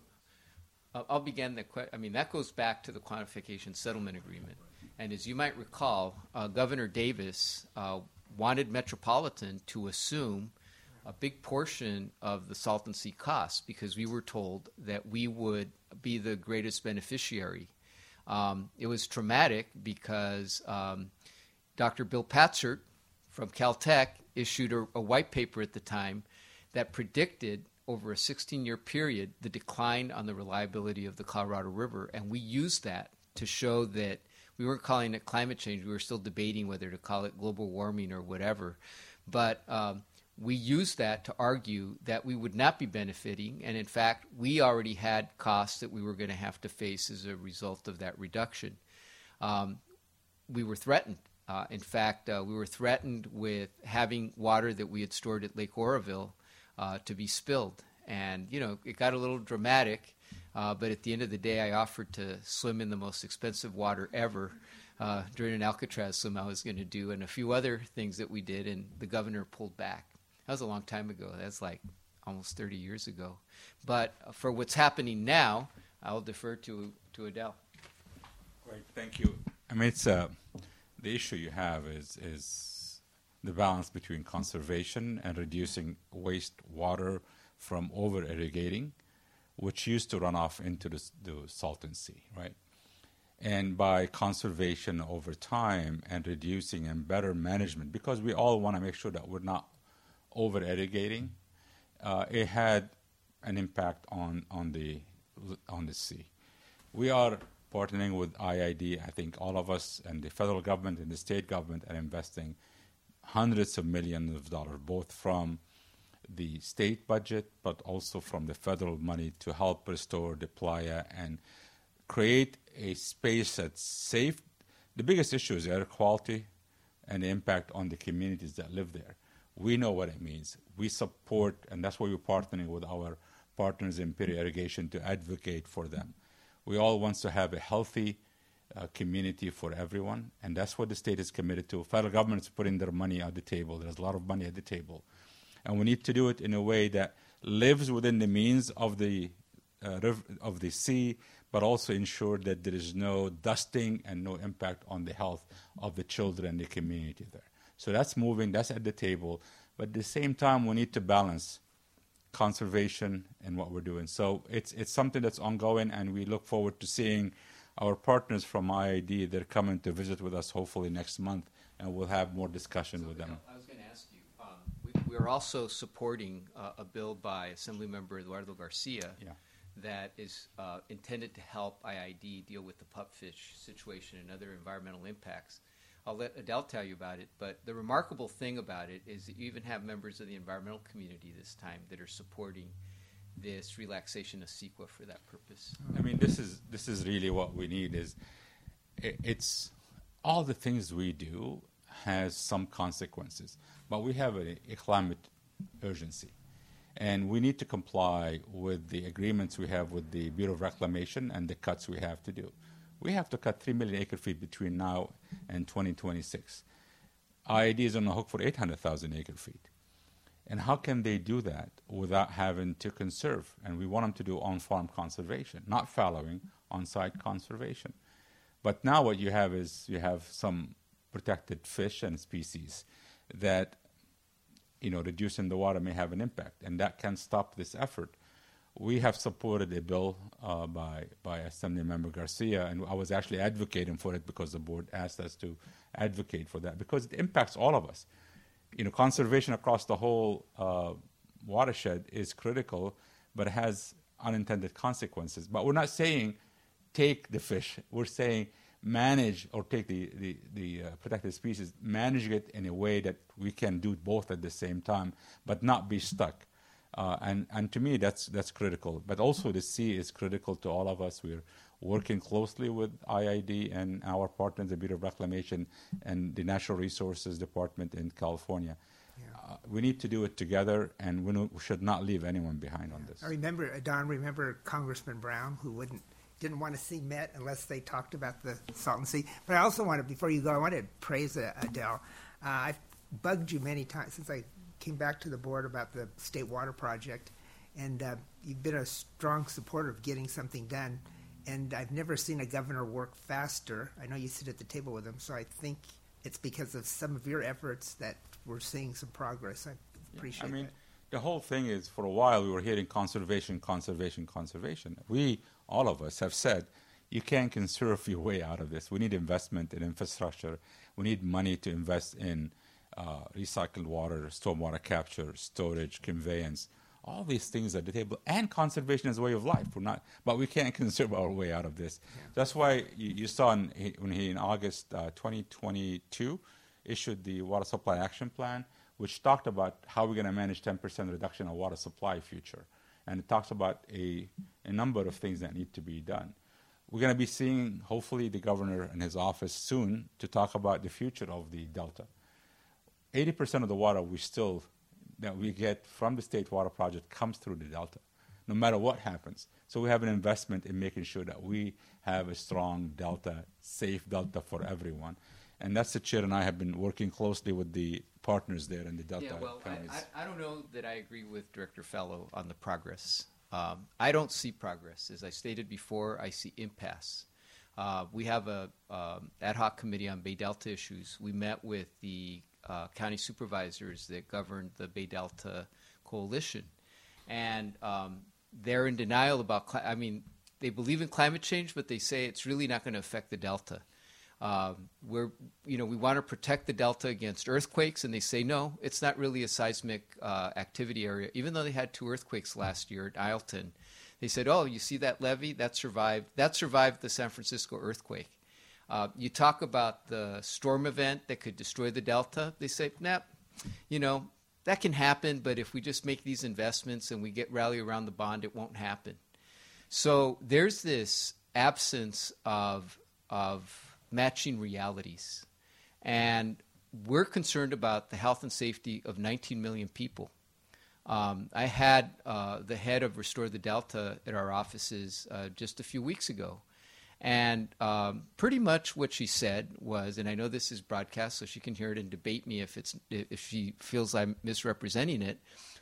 uh, I'll begin the que- I mean, that goes back to the quantification settlement agreement. And as you might recall, uh, Governor Davis uh, wanted Metropolitan to assume a big portion of the Salton Sea costs because we were told that we would be the greatest beneficiary. Um, it was traumatic because um, Doctor Bill Patzert from Caltech issued a, a white paper at the time that predicted over a sixteen-year period the decline on the reliability of the Colorado River, and we used that to show that we weren't calling it climate change. We were still debating whether to call it global warming or whatever. But um, we used that to argue that we would not be benefiting. And in fact, we already had costs that we were going to have to face as a result of that reduction. Um, we were threatened. Uh, in fact, uh, we were threatened with having water that we had stored at Lake Oroville uh, to be spilled. And, you know, it got a little dramatic. Uh, but at the end of the day, I offered to swim in the most expensive water ever uh, during an Alcatraz swim I was going to do, and a few other things that we did, and the governor pulled back. That was a long time ago. That's like almost thirty years ago. But for what's happening now, I'll defer to to Adele. Great, thank you. I mean, it's uh, the issue you have is is the balance between conservation and reducing wastewater from over irrigating, which used to run off into the, the Salton Sea, right? And by conservation over time and reducing and better management, because we all want to make sure that we're not over irrigating, uh, it had an impact on on the on the sea. We are partnering with I I D. I think all of us and the federal government and the state government are investing hundreds of millions of dollars, both from the state budget, but also from the federal money to help restore the playa and create a space that's safe. The biggest issue is air quality and the impact on the communities that live there. We know what it means. We support, and that's why we're partnering with our partners in Imperial Irrigation to advocate for them. We all want to have a healthy uh, community for everyone, and that's what the state is committed to. Federal government is putting their money at the table. There's a lot of money at the table. And we need to do it in a way that lives within the means of the uh, riv- of the sea, but also ensure that there is no dusting and no impact on the health of the children and the community there. So that's moving, that's at the table. But at the same time, we need to balance conservation and what we're doing. So it's it's something that's ongoing, and we look forward to seeing our partners from I I D. They're coming to visit with us hopefully next month, and we'll have more discussion So, with them. I was going to ask you, um, we, we're also supporting uh, a bill by Assemblymember Eduardo Garcia Yeah. that is uh, intended to help I I D deal with the pupfish situation and other environmental impacts. I'll let Adele tell you about it, but the remarkable thing about it is that you even have members of the environmental community this time that are supporting this relaxation of CEQA for that purpose. I mean, this is this is really what we need. Is it, it's all the things we do has some consequences, but we have a, a climate urgency, and we need to comply with the agreements we have with the Bureau of Reclamation and the cuts we have to do. We have to cut three million acre feet between now and twenty twenty-six. I I D is on the hook for eight hundred thousand acre feet. And how can they do that without having to conserve? And we want them to do on-farm conservation, not fallowing, on-site conservation. But now what you have is you have some protected fish and species that, you know, reducing the water may have an impact, and that can stop this effort. We have supported a bill uh, by by Assemblymember Garcia, and I was actually advocating for it because the board asked us to advocate for that because it impacts all of us. You know, conservation across the whole uh, watershed is critical, but it has unintended consequences. But we're not saying take the fish. We're saying manage or take the, the, the uh, protected species, manage it in a way that we can do both at the same time, but not be stuck. Uh, and, and to me, that's that's critical. But also the sea is critical to all of us. We're working closely with I I D and our partners, the Bureau of Reclamation and the Natural Resources Department in California. Yeah. Uh, we need to do it together, and we, no, we should not leave anyone behind on this. I remember, uh, Don, remember Congressman Brown, who wouldn't didn't want to see Met unless they talked about the Salton Sea. But I also wanted, before you go, I wanted to praise uh, Adele. Uh, I've bugged you many times since I came back to the board about the State Water Project, and uh, you've been a strong supporter of getting something done. And I've never seen a governor work faster. I know you sit at the table with him, so I think it's because of some of your efforts that we're seeing some progress. I appreciate I mean, that. the whole thing is, for a while, we were hearing conservation, conservation, conservation. We, all of us, have said, you can't conserve your way out of this. We need investment in infrastructure. We need money to invest in uh, recycled water, stormwater capture, storage, conveyance. All these things at the table, and conservation is a way of life. We're not, but we can't conserve our way out of this. Yeah. That's why you, you saw in, when he, in August uh, twenty twenty-two, issued the Water Supply Action Plan, which talked about how we're going to manage ten percent reduction of water supply future. And it talks about a, a number of things that need to be done. We're going to be seeing, hopefully, the governor and his office soon to talk about the future of the Delta. eighty percent of the water we still that we get from the State Water Project comes through the Delta, no matter what happens. So we have an investment in making sure that we have a strong Delta, safe Delta for everyone. And that's the chair and I have been working closely with the partners there in the Delta Yeah, well, counties. I, I, I don't know that I agree with Director Fellow on the progress. Um, I don't see progress. As I stated before, I see impasse. Uh, we have a um, ad hoc committee on Bay Delta issues. We met with the uh, county supervisors that govern the Bay Delta Coalition, and um, they're in denial about. Cli- I mean, they believe in climate change, but they say it's really not going to affect the Delta. Um, we're, you know, we want to protect the Delta against earthquakes, and they say no, it's not really a seismic uh, activity area. Even though they had two earthquakes last year at Ileton, they said, "Oh, you see that levee? That survived. That survived the San Francisco earthquake." Uh, you talk about the storm event that could destroy the Delta. They say, "Nah, you know, that can happen, but if we just make these investments and we get rally around the bond, it won't happen." So there's this absence of of matching realities. And we're concerned about the health and safety of nineteen million people. Um, I had uh, the head of Restore the Delta at our offices uh, just a few weeks ago. And um, pretty much what she said was, and I know this is broadcast so she can hear it and debate me if it's if she feels I'm misrepresenting it,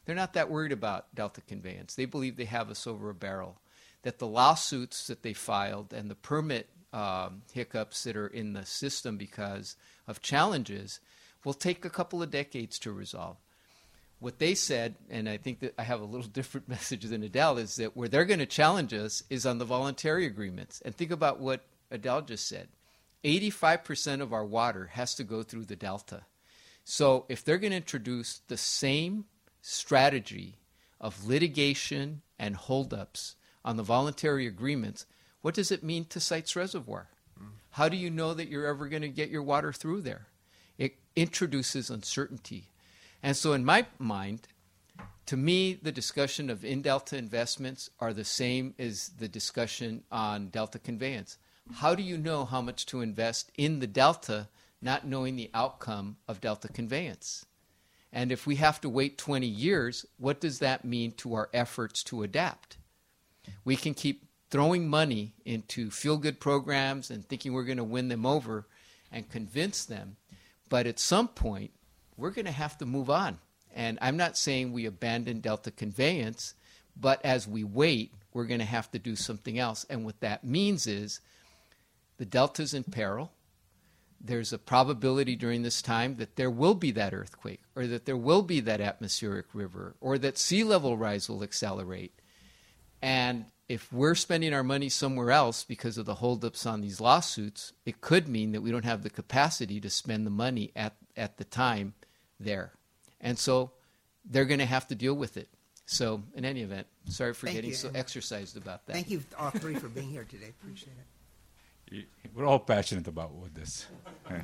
they're not that worried about Delta Conveyance. They believe they have us over a barrel, that the lawsuits that they filed and the permit um, hiccups that are in the system because of challenges will take a couple of decades to resolve. What they said, and I think that I have a little different message than Adele, is that where they're going to challenge us is on the voluntary agreements. And think about what Adele just said. eighty-five percent of our water has to go through the Delta. So if they're going to introduce the same strategy of litigation and holdups on the voluntary agreements, what does it mean to Sites Reservoir? Mm. How do you know that you're ever going to get your water through there? It introduces uncertainty. And so in my mind, to me, the discussion of in-Delta investments are the same as the discussion on Delta Conveyance. How do you know how much to invest in the Delta, not knowing the outcome of Delta Conveyance? And if we have to wait twenty years, what does that mean to our efforts to adapt? We can keep throwing money into feel-good programs and thinking we're going to win them over and convince them, but at some point, we're going to have to move on. And I'm not saying we abandon Delta Conveyance, but as we wait, we're going to have to do something else. And what that means is the Delta's in peril. There's a probability during this time that there will be that earthquake, or that there will be that atmospheric river, or that sea level rise will accelerate. And if we're spending our money somewhere else because of the holdups on these lawsuits, it could mean that we don't have the capacity to spend the money at, at the time there. And so they're going to have to deal with it. So in any event, sorry for Thank getting you. so exercised about that. Thank you all three for being here today. Appreciate it. We're all passionate about what this. All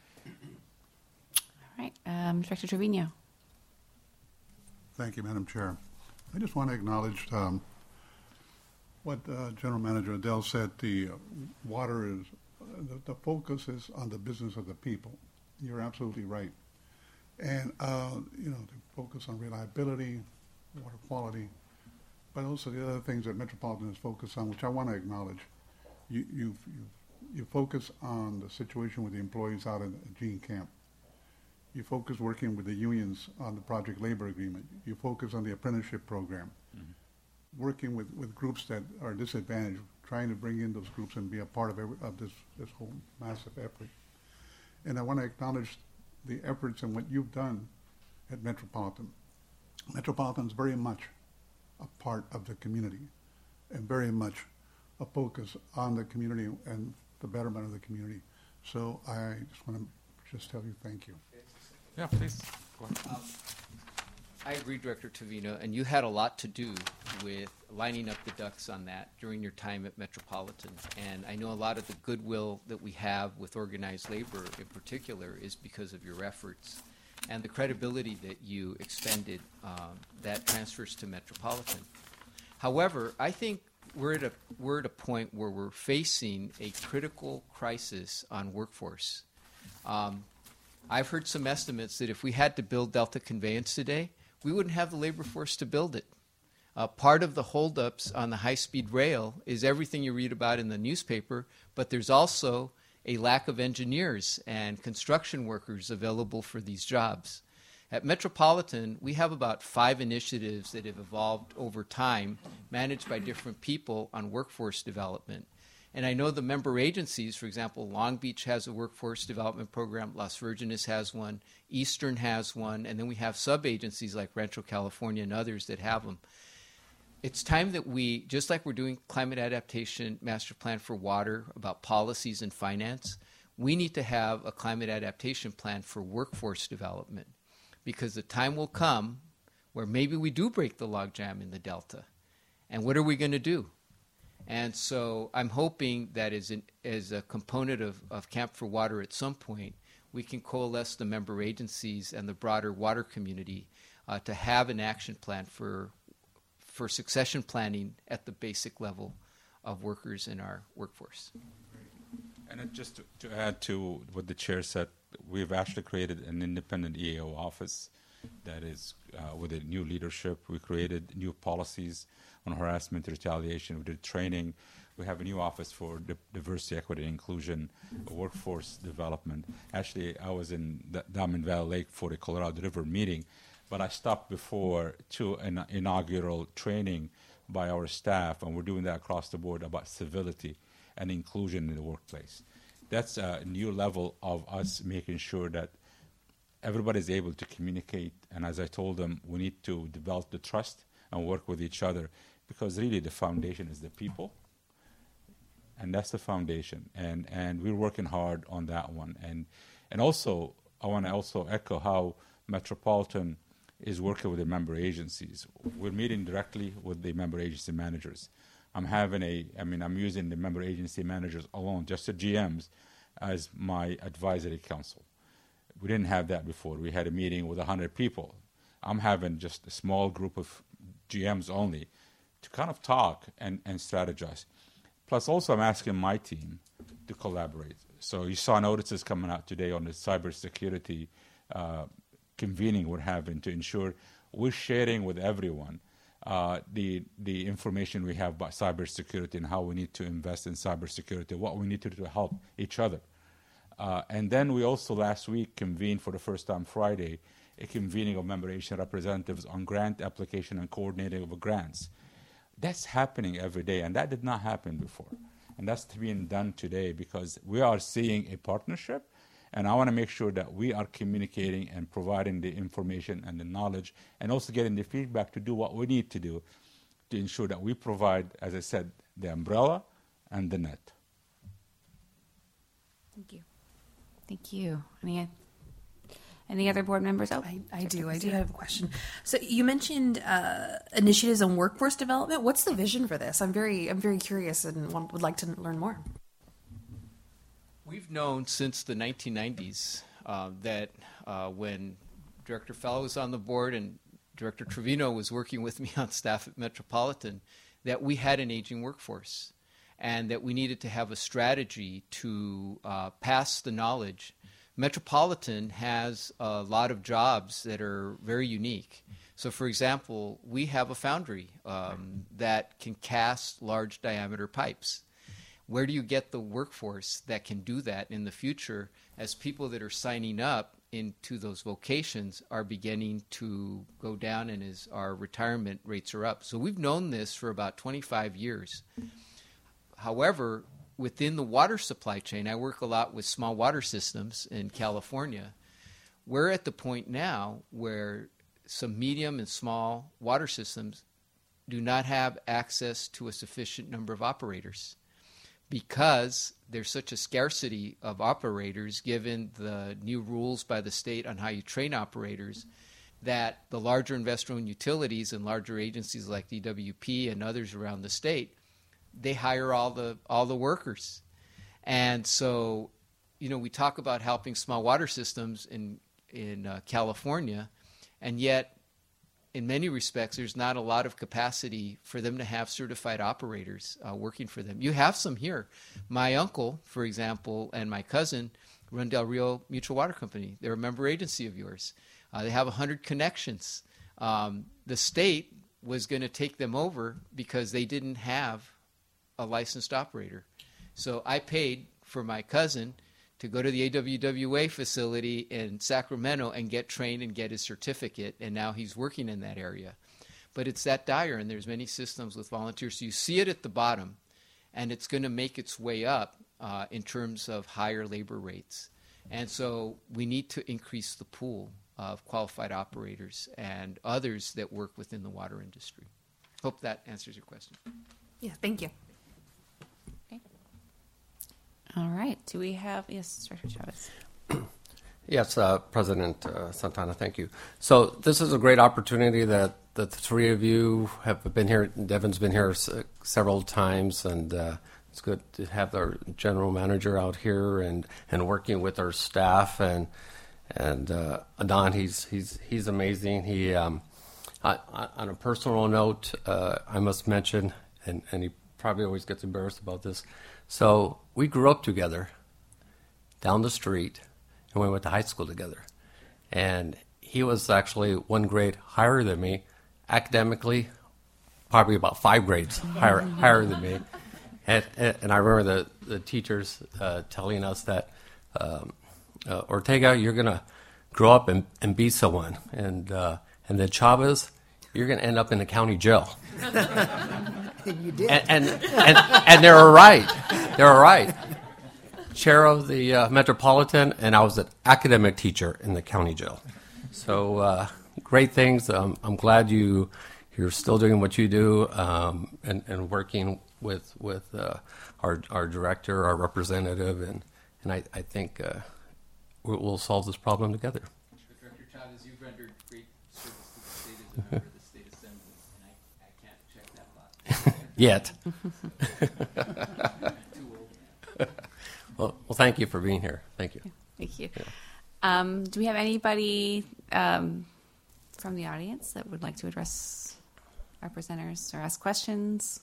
right, um, Director Trevino. Thank you, Madam Chair. I just want to acknowledge um, what uh, General Manager Adele said. The uh, water is, uh, the, the focus is on the business of the people. You're absolutely right. And, uh, you know, the focus on reliability, water quality, but also the other things that Metropolitan is focused on, which I want to acknowledge. You, you've, you've, you focus on the situation with the employees out in Gene Camp. You focus working with the unions on the project labor agreement. You focus on the apprenticeship program. Mm-hmm. Working with, with groups that are disadvantaged, trying to bring in those groups and be a part of, every, of this, this whole massive effort. And I want to acknowledge the efforts and what you've done at Metropolitan. Metropolitan is very much a part of the community and very much a focus on the community and the betterment of the community. So I just want to just tell you thank you. Yeah, please. Go ahead. Um, I agree, Director Trevino, and you had a lot to do with lining up the ducks on that during your time at Metropolitan. And I know a lot of the goodwill that we have with organized labor in particular is because of your efforts and the credibility that you expended um, that transfers to Metropolitan. However, I think we're at a we're at a point where we're facing a critical crisis on workforce. Um, I've heard some estimates that if we had to build Delta Conveyance today, we wouldn't have the labor force to build it. Uh, part of the holdups on the high-speed rail is everything you read about in the newspaper, but there's also a lack of engineers and construction workers available for these jobs. At Metropolitan, we have about five initiatives that have evolved over time, managed by different people on workforce development. And I know the member agencies, for example, Long Beach has a workforce development program, Las Virgenes has one, Eastern has one, and then we have sub-agencies like Rancho California and others that have them. It's time that we, just like we're doing climate adaptation master plan for water, about policies and finance, we need to have a climate adaptation plan for workforce development, because the time will come where maybe we do break the logjam in the Delta. And what are we going to do? And so I'm hoping that as, an, as a component of, of Camp for Water at some point, we can coalesce the member agencies and the broader water community uh, to have an action plan for, for succession planning at the basic level of workers in our workforce. And uh, just to, to add to what the chair said, we've actually created an independent E A O office that is uh, with a new leadership. We created new policies on harassment, retaliation. We did training. We have a new office for di- diversity, equity, and inclusion, workforce development. Actually, I was in the Diamond Valley Lake for the Colorado River meeting but I stopped before to an inaugural training by our staff, and we're doing that across the board about civility and inclusion in the workplace. That's a new level of us making sure that everybody's able to communicate, and as I told them, we need to develop the trust and work with each other, because really the foundation is the people, and that's the foundation, and and we're working hard on that one. And and also, I want to also echo how Metropolitan is working with the member agencies. We're meeting directly with the member agency managers. I'm having a, I mean, I'm using the member agency managers alone, just the G Ms, as my advisory council. We didn't have that before. We had a meeting with one hundred people. I'm having just a small group of G Ms only to kind of talk and, and strategize. Plus, also, I'm asking my team to collaborate. So you saw notices coming out today on the cybersecurity uh, convening we're having to ensure we're sharing with everyone uh, the the information we have about cybersecurity and how we need to invest in cybersecurity, what we need to do to help each other. Uh, and then we also last week convened for the first time Friday a convening of member agency representatives on grant application and coordinating of grants. That's happening every day, and that did not happen before. And that's being done today because we are seeing a partnership, and I want to make sure that we are communicating and providing the information and the knowledge, and also getting the feedback to do what we need to do to ensure that we provide, as I said, the umbrella and the net. Thank you. Thank you. Any, any other board members? Oh, I, I do. I do have a question. So you mentioned uh, initiatives on workforce development. What's the vision for this? I'm very, I'm very curious and want, would like to learn more. We've known since the nineteen nineties uh, that uh, when Director Fellow was on the board and Director Trevino was working with me on staff at Metropolitan, that we had an aging workforce and that we needed to have a strategy to uh, pass the knowledge. Metropolitan has a lot of jobs that are very unique. So, for example, we have a foundry um, that can cast large diameter pipes. Where do you get the workforce that can do that in the future as people that are signing up into those vocations are beginning to go down and as our retirement rates are up? So we've known this for about twenty-five years. However, within the water supply chain, I work a lot with small water systems in California. We're at the point now where some medium and small water systems do not have access to a sufficient number of operators because there's such a scarcity of operators given the new rules by the state on how you train operators that the larger investor-owned utilities and larger agencies like D W P and others around the state, they hire all the all the workers. And so, you know, we talk about helping small water systems in in uh, California, and yet in many respects there's not a lot of capacity for them to have certified operators uh, working for them. You have some here. My uncle, for example, and my cousin run Del Rio Mutual Water Company. They're a member agency of yours. Uh, they have one hundred connections. Um, the state was going to take them over because they didn't have a licensed operator. So I paid for my cousin to go to the A W W A facility in Sacramento and get trained and get his certificate, and now he's working in that area. But it's that dire, and there's many systems with volunteers. So you see it at the bottom, and it's going to make its way up uh, in terms of higher labor rates. And so we need to increase the pool of qualified operators and others that work within the water industry. Hope that answers your question. Yeah, thank you. All right. Do we have, yes, Director Chavez. Yes, uh, President uh, Santana, thank you. So this is a great opportunity that, that the three of you have been here. Devin's been here s- several times, and uh, it's good to have our general manager out here and, and working with our staff. And and uh, Adon, he's he's he's amazing. He um, I, I, on a personal note, uh, I must mention, and, and he probably always gets embarrassed about this. So we grew up together down the street, and we went to high school together. And he was actually one grade higher than me, academically, probably about five grades higher higher than me. And, and I remember the, the teachers uh, telling us that, um, uh, Ortega, you're going to grow up and, and be someone. And uh, And then Chavez, you're going to end up in the county jail. You did. And, and, and, and they were right. They were right. Chair of the uh, Metropolitan, and I was an academic teacher in the county jail. So uh, great things. Um, I'm glad you, you're still doing what you do um, and, and working with with uh, our our director, our representative, and, and I, I think uh, we'll, we'll solve this problem together. Director Chavez, you've rendered great service to the state as a member of the State Assembly, and I, I can't check that box. Yet. Too old now. Well, well, thank you for being here. Thank you. Thank you. Um, do we have anybody um, from the audience that would like to address our presenters or ask questions?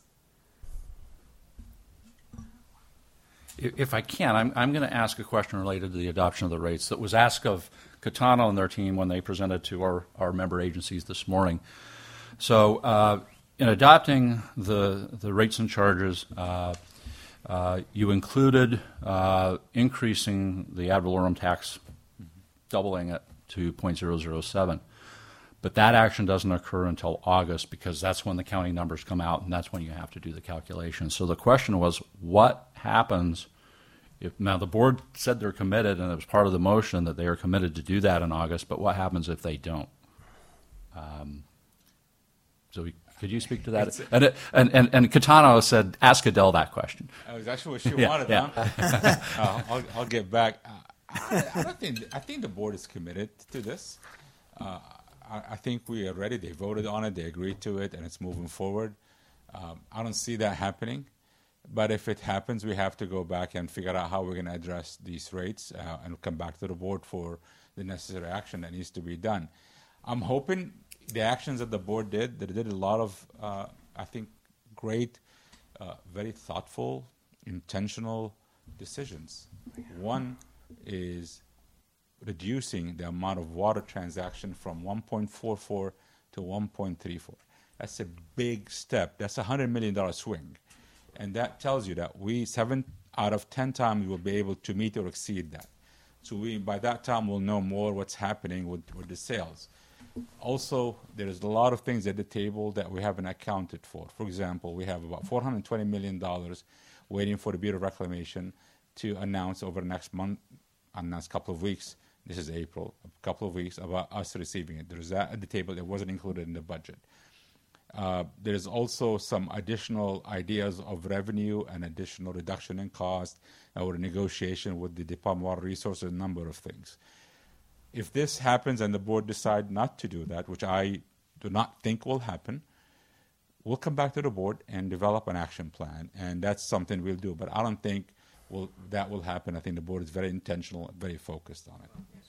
If if I can, I'm, I'm going to ask a question related to the adoption of the rates that was asked of Katana and their team when they presented to our, our member agencies this morning. So uh, in adopting the, the rates and charges, uh, uh, you included uh, increasing the ad valorem tax, doubling it to zero point zero zero seven. But that action doesn't occur until August because that's when the county numbers come out and that's when you have to do the calculation. So the question was, what happens if, now the board said they're committed and it was part of the motion that they are committed to do that in August, but what happens if they don't? Um, so we, could you speak to that? And, it, and, and, and Katana said, ask Adele that question. That was actually what she Yeah, wanted, yeah. huh? uh, I'll, I'll get back. Uh, I, I don't think. I think the board is committed to this. Uh, I, I think we are ready. They voted on it. They agreed to it, and it's moving forward. Um, I don't see that happening. But if it happens, we have to go back and figure out how we're going to address these rates uh, and come back to the board for the necessary action that needs to be done. I'm hoping the actions that the board did, they did a lot of, uh, I think, great, uh, very thoughtful, intentional decisions. One is reducing the amount of water transaction from one point four four to one point three four. That's a big step. That's a one hundred million dollars swing. And that tells you that we, seven out of ten times, will be able to meet or exceed that. So we, by that time, we'll know more what's happening with, with the sales. Also, there's a lot of things at the table that we haven't accounted for. For example, we have about four hundred twenty million dollars waiting for the Bureau of Reclamation to announce over the next month, and next couple of weeks, this is April, a couple of weeks, about us receiving it. There's that at the table that wasn't included in the budget. Uh, there's also some additional ideas of revenue and additional reduction in cost or negotiation with the Department of Water Resources, a number of things. If this happens and the board decide not to do that, which I do not think will happen, we'll come back to the board and develop an action plan, and that's something we'll do. But I don't think will, that will happen. I think the board is very intentional, very focused on it.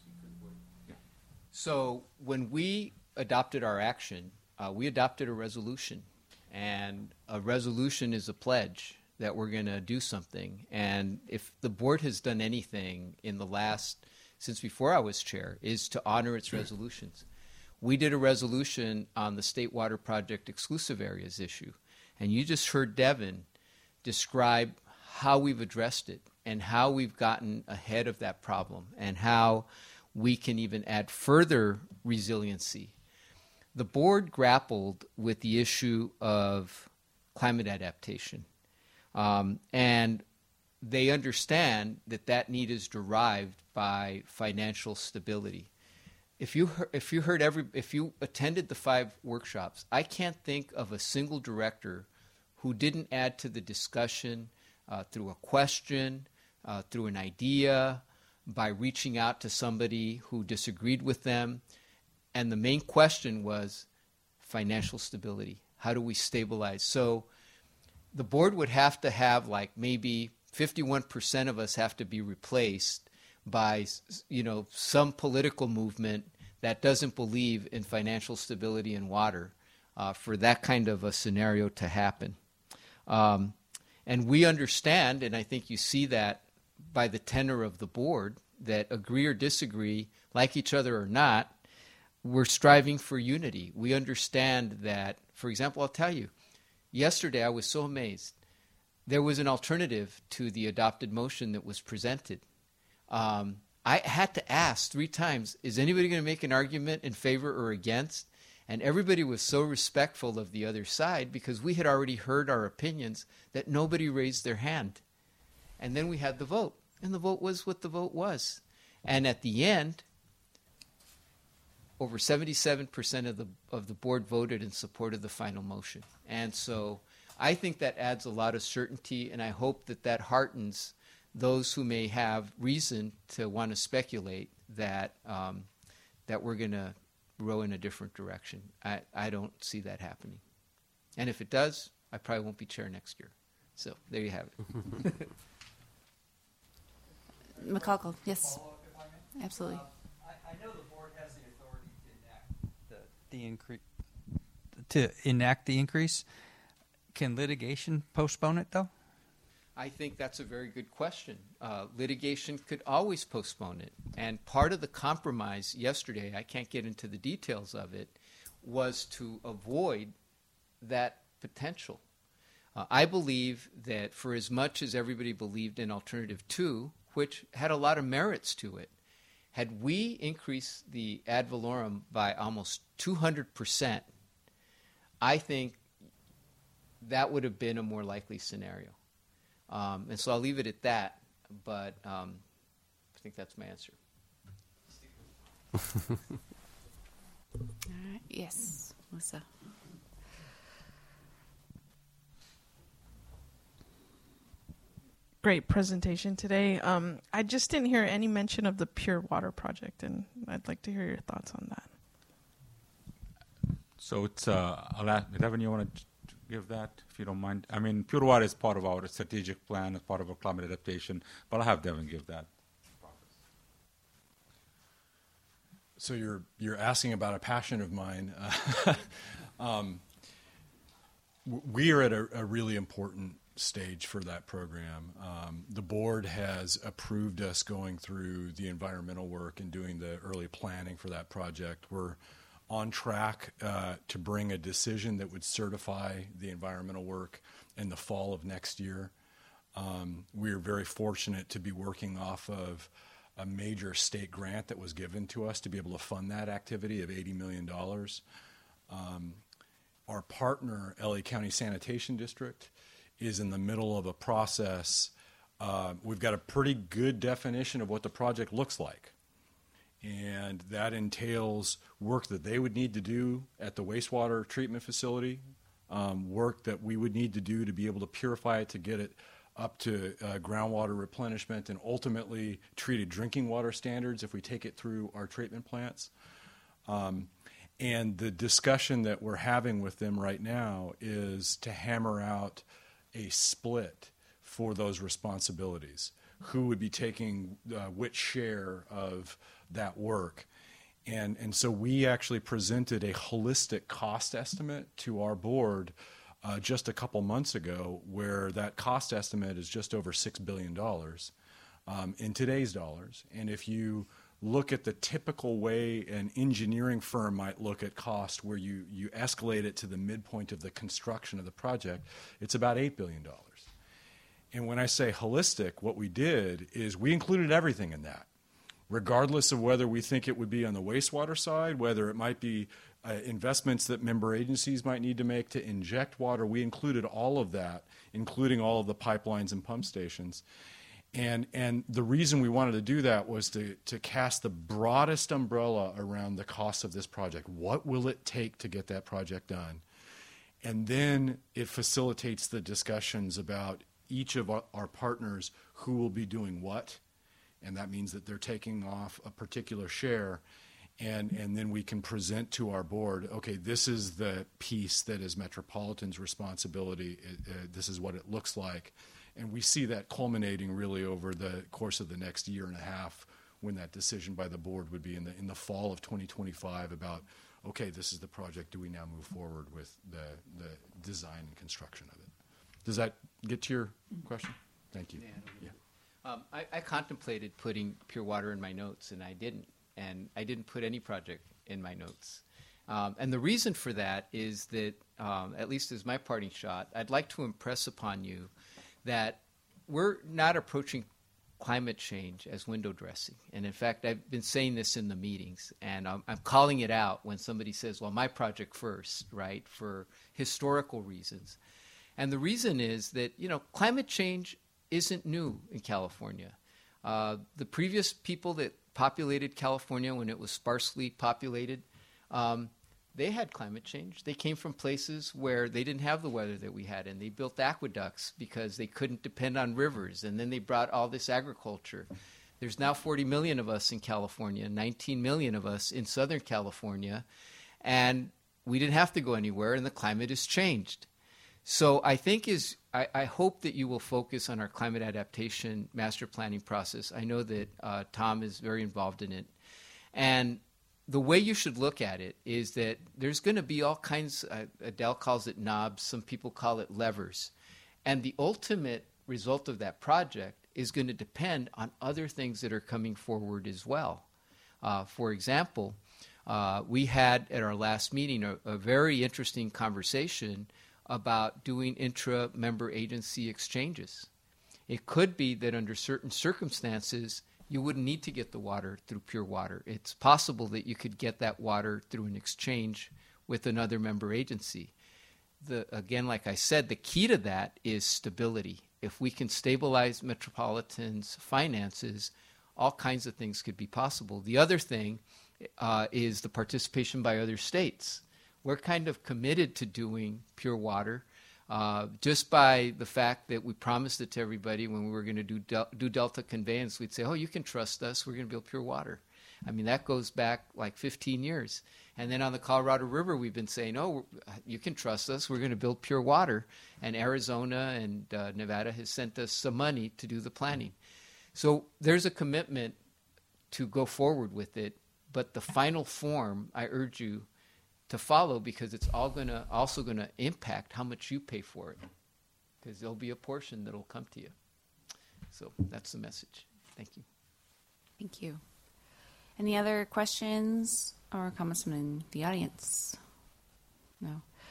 So when we adopted our action, uh, we adopted a resolution, and a resolution is a pledge that we're going to do something. And if the board has done anything in the last, since before I was chair, is to honor its resolutions. We did a resolution on the State Water Project exclusive areas issue, and you just heard Devin describe how we've addressed it and how we've gotten ahead of that problem and how we can even add further resiliency. The board grappled with the issue of climate adaptation, um, and they understand that that need is derived by financial stability. If you heard, if you heard every if you attended the five workshops, I can't think of a single director who didn't add to the discussion uh, through a question, uh, through an idea, by reaching out to somebody who disagreed with them. And the main question was financial stability. How do we stabilize? So the board would have to have like maybe fifty-one percent of us have to be replaced by, you know, some political movement that doesn't believe in financial stability in water uh, for that kind of a scenario to happen. Um, and we understand, and I think you see that by the tenor of the board, that agree or disagree, like each other or not, we're striving for unity. We understand that, for example, I'll tell you, yesterday I was so amazed. There was an alternative to the adopted motion that was presented. Um, I had to ask three times, is anybody going to make an argument in favor or against? And everybody was so respectful of the other side because we had already heard our opinions that nobody raised their hand. And then we had the vote. And the vote was what the vote was. And at the end, over seventy-seven percent of the of the board voted in support of the final motion. And so I think that adds a lot of certainty, and I hope that that heartens those who may have reason to want to speculate that um, that we're going to row in a different direction. I, I don't see that happening. And if it does, I probably won't be chair next year. So there you have it. McCullough, yes. Follow up, if I may? Absolutely. Um, I, I know the board has the authority to enact the, the increase, to enact the increase. Can litigation postpone it, though? I think that's a very good question. Uh, litigation could always postpone it. And part of the compromise yesterday, I can't get into the details of it, was to avoid that potential. Uh, I believe that for as much as everybody believed in Alternative two, which had a lot of merits to it, had we increased the ad valorem by almost two hundred percent, I think that would have been a more likely scenario. Um, and so I'll leave it at that, but um, I think that's my answer. All right. Yes, Melissa. Great presentation today. Um, I just didn't hear any mention of the Pure Water project, and I'd like to hear your thoughts on that. So it's, uh, I'll ask, Devin, you want to give that, if you don't mind? I mean, Pure Water is part of our strategic plan, as part of our climate adaptation, but I'll have Devin give that. So you're you're asking about a passion of mine. Uh, um, we are at a, a really important stage for that program. Um, the board has approved us going through the environmental work and doing the early planning for that project. We're on track uh, to bring a decision that would certify the environmental work in the fall of next year. Um, we are very fortunate to be working off of a major state grant that was given to us to be able to fund that activity of eighty million dollars. Um, our partner, L A County Sanitation District, is in the middle of a process. Uh, we've got a pretty good definition of what the project looks like. And that entails work that they would need to do at the wastewater treatment facility, um, work that we would need to do to be able to purify it to get it up to uh, groundwater replenishment and ultimately treated drinking water standards if we take it through our treatment plants. Um, and the discussion that we're having with them right now is to hammer out a split for those responsibilities. Who would be taking uh, which share of that work? And, and so we actually presented a holistic cost estimate to our board uh, just a couple months ago, where that cost estimate is just over six billion dollars um, in today's dollars. And if you look at the typical way an engineering firm might look at cost, where you, you escalate it to the midpoint of the construction of the project, it's about eight billion dollars. And when I say holistic, what we did is we included everything in that, regardless of whether we think it would be on the wastewater side, whether it might be uh, investments that member agencies might need to make to inject water. We included all of that, including all of the pipelines and pump stations. And, and the reason we wanted to do that was to, to cast the broadest umbrella around the cost of this project. What will it take to get that project done? And then it facilitates the discussions about each of our, our partners who will be doing what. And that means that they're taking off a particular share. And, and then we can present to our board, okay, this is the piece that is Metropolitan's responsibility. It, uh, this is what it looks like. And we see that culminating really over the course of the next year and a half, when that decision by the board would be in the, in the fall of twenty twenty-five about, okay, this is the project. Do we now move forward with the, the design and construction of it? Does that get to your question? Thank you. Yeah. Um, I, I contemplated putting Pure Water in my notes, and I didn't. And I didn't put any project in my notes. Um, and the reason for that is that, um, at least as my parting shot, I'd like to impress upon you that we're not approaching climate change as window dressing. And in fact, I've been saying this in the meetings, and I'm, I'm calling it out when somebody says, well, my project first, right, for historical reasons. And the reason is that, you know, climate change isn't new in California. Uh, the previous people that populated California when it was sparsely populated, um, they had climate change. They came from places where they didn't have the weather that we had, and they built aqueducts because they couldn't depend on rivers, and then they brought all this agriculture. There's now forty million of us in California, nineteen million of us in Southern California, and we didn't have to go anywhere, and the climate has changed. So I think is I, I hope that you will focus on our climate adaptation master planning process. I know that uh, Tom is very involved in it. And the way you should look at it is that there's going to be all kinds, uh, Adele calls it knobs, some people call it levers. And the ultimate result of that project is going to depend on other things that are coming forward as well. Uh, for example, uh, we had at our last meeting a, a very interesting conversation about doing intra-member agency exchanges. It could be that under certain circumstances, you wouldn't need to get the water through Pure Water. It's possible that you could get that water through an exchange with another member agency. The, again, like I said, the key to that is stability. If we can stabilize Metropolitan's finances, all kinds of things could be possible. The other thing uh, is the participation by other states. We're kind of committed to doing Pure Water uh, just by the fact that we promised it to everybody when we were going to do, Del- do Delta Conveyance. We'd say, oh, you can trust us. We're going to build Pure Water. I mean, that goes back like fifteen years. And then on the Colorado River, we've been saying, oh, you can trust us. We're going to build Pure Water. And Arizona and uh, Nevada has sent us some money to do the planning. So there's a commitment to go forward with it. But the final form, I urge you to follow, because it's all going to also going to impact how much you pay for it, because there'll be a portion that'll come to you. So that's the message. Thank you. Thank you. Any other questions or comments from the audience? No.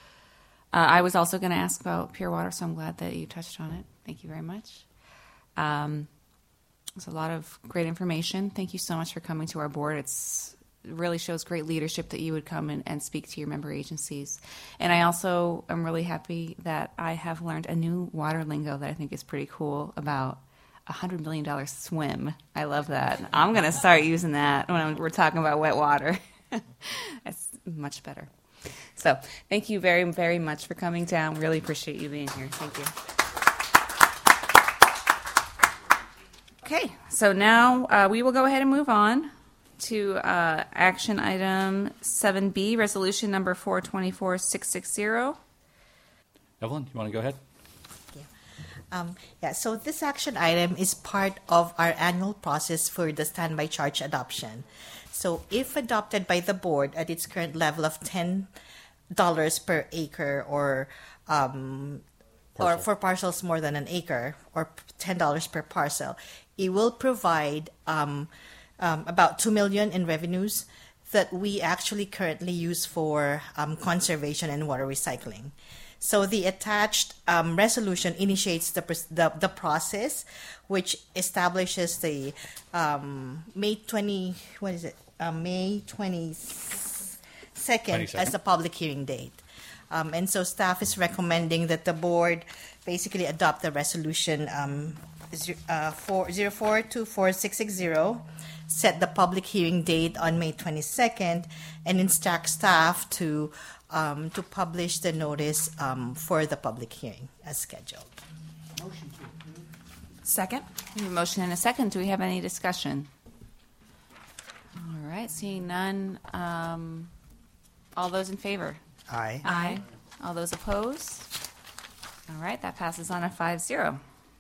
Uh, I was also going to ask about Pure Water, so I'm glad that you touched on it. Thank you very much. Um, there's a lot of great information. Thank you so much for coming to our board. It's It really shows great leadership that you would come and, and speak to your member agencies. And I also am really happy that I have learned a new water lingo that I think is pretty cool about a one hundred million dollars swim. I love that. I'm going to start using that when we're talking about wet water. That's much better. So thank you very, very much for coming down. Really appreciate you being here. Thank you. Okay, so now uh, we will go ahead and move on to uh, action item seven B, resolution number four twenty-four six sixty. Evelyn, you want to go ahead? Um, yeah, so this action item is part of our annual process for the standby charge adoption. So if adopted by the board at its current level of ten dollars per acre, or um, or for parcels more than an acre, or ten dollars per parcel, it will provide um, um, about two million dollars in revenues that we actually currently use for um, conservation and water recycling. So the attached um, resolution initiates the, the the process, which establishes the um, May twenty what is it uh, May twenty second as the public hearing date, um, and so staff is recommending that the board basically adopt the resolution um, uh, for zero four two four six six zero, set the public hearing date on May twenty second, and instruct staff to. Um, to publish the notice um, for the public hearing as scheduled. Motion to approve. Second. We have a motion and a second. Do we have any discussion? All right, seeing none. Um, all those in favor? Aye. Aye. All those opposed? All right, that passes on a five zero.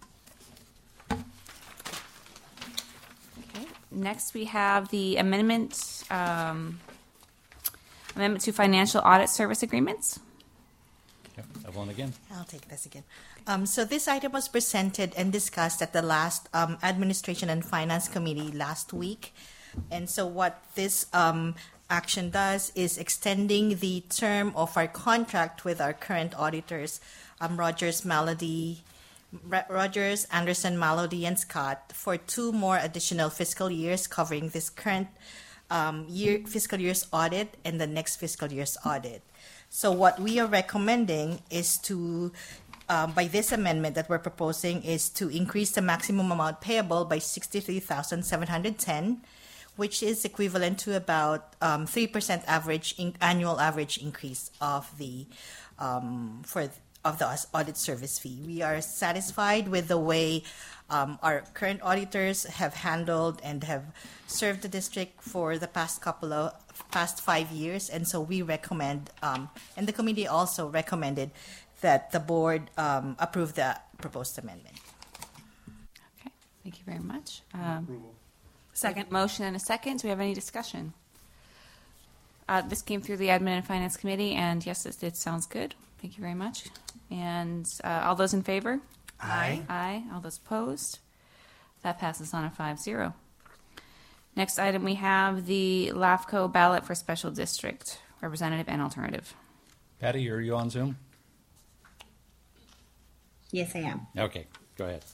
Okay. Next, we have the amendment. Um, Amendment to financial audit service agreements. Yep, Evelyn again. I'll take this again. Um, so this item was presented and discussed at the last um, Administration and Finance Committee last week. And so what this um, action does is extending the term of our contract with our current auditors, um, Rogers, Melody, Ra- Rogers, Anderson, Malody, and Scott for two more additional fiscal years covering this current um, year fiscal year's audit and the next fiscal year's audit. So what we are recommending is to, um, by this amendment that we're proposing, is to increase the maximum amount payable by sixty-three thousand seven hundred ten, which is equivalent to about um, three percent average in, annual average increase of the um, for of the audit service fee. We are satisfied with the way um, our current auditors have handled and have served the district for the past couple of past five years, and so we recommend, um, and the committee also recommended that the board um, approve the proposed amendment. Okay, thank you very much. Um, second motion and a second. Do we have any discussion? Uh, this came through the Admin and Finance Committee, and yes, it, it sounds good. Thank you very much. And uh, all those in favor? Aye. Aye. All those opposed? That passes on a five zero. Next item, we have the LAFCO ballot for special district, representative and alternative. Patty, are you on Zoom? Yes, I am. Okay, go ahead.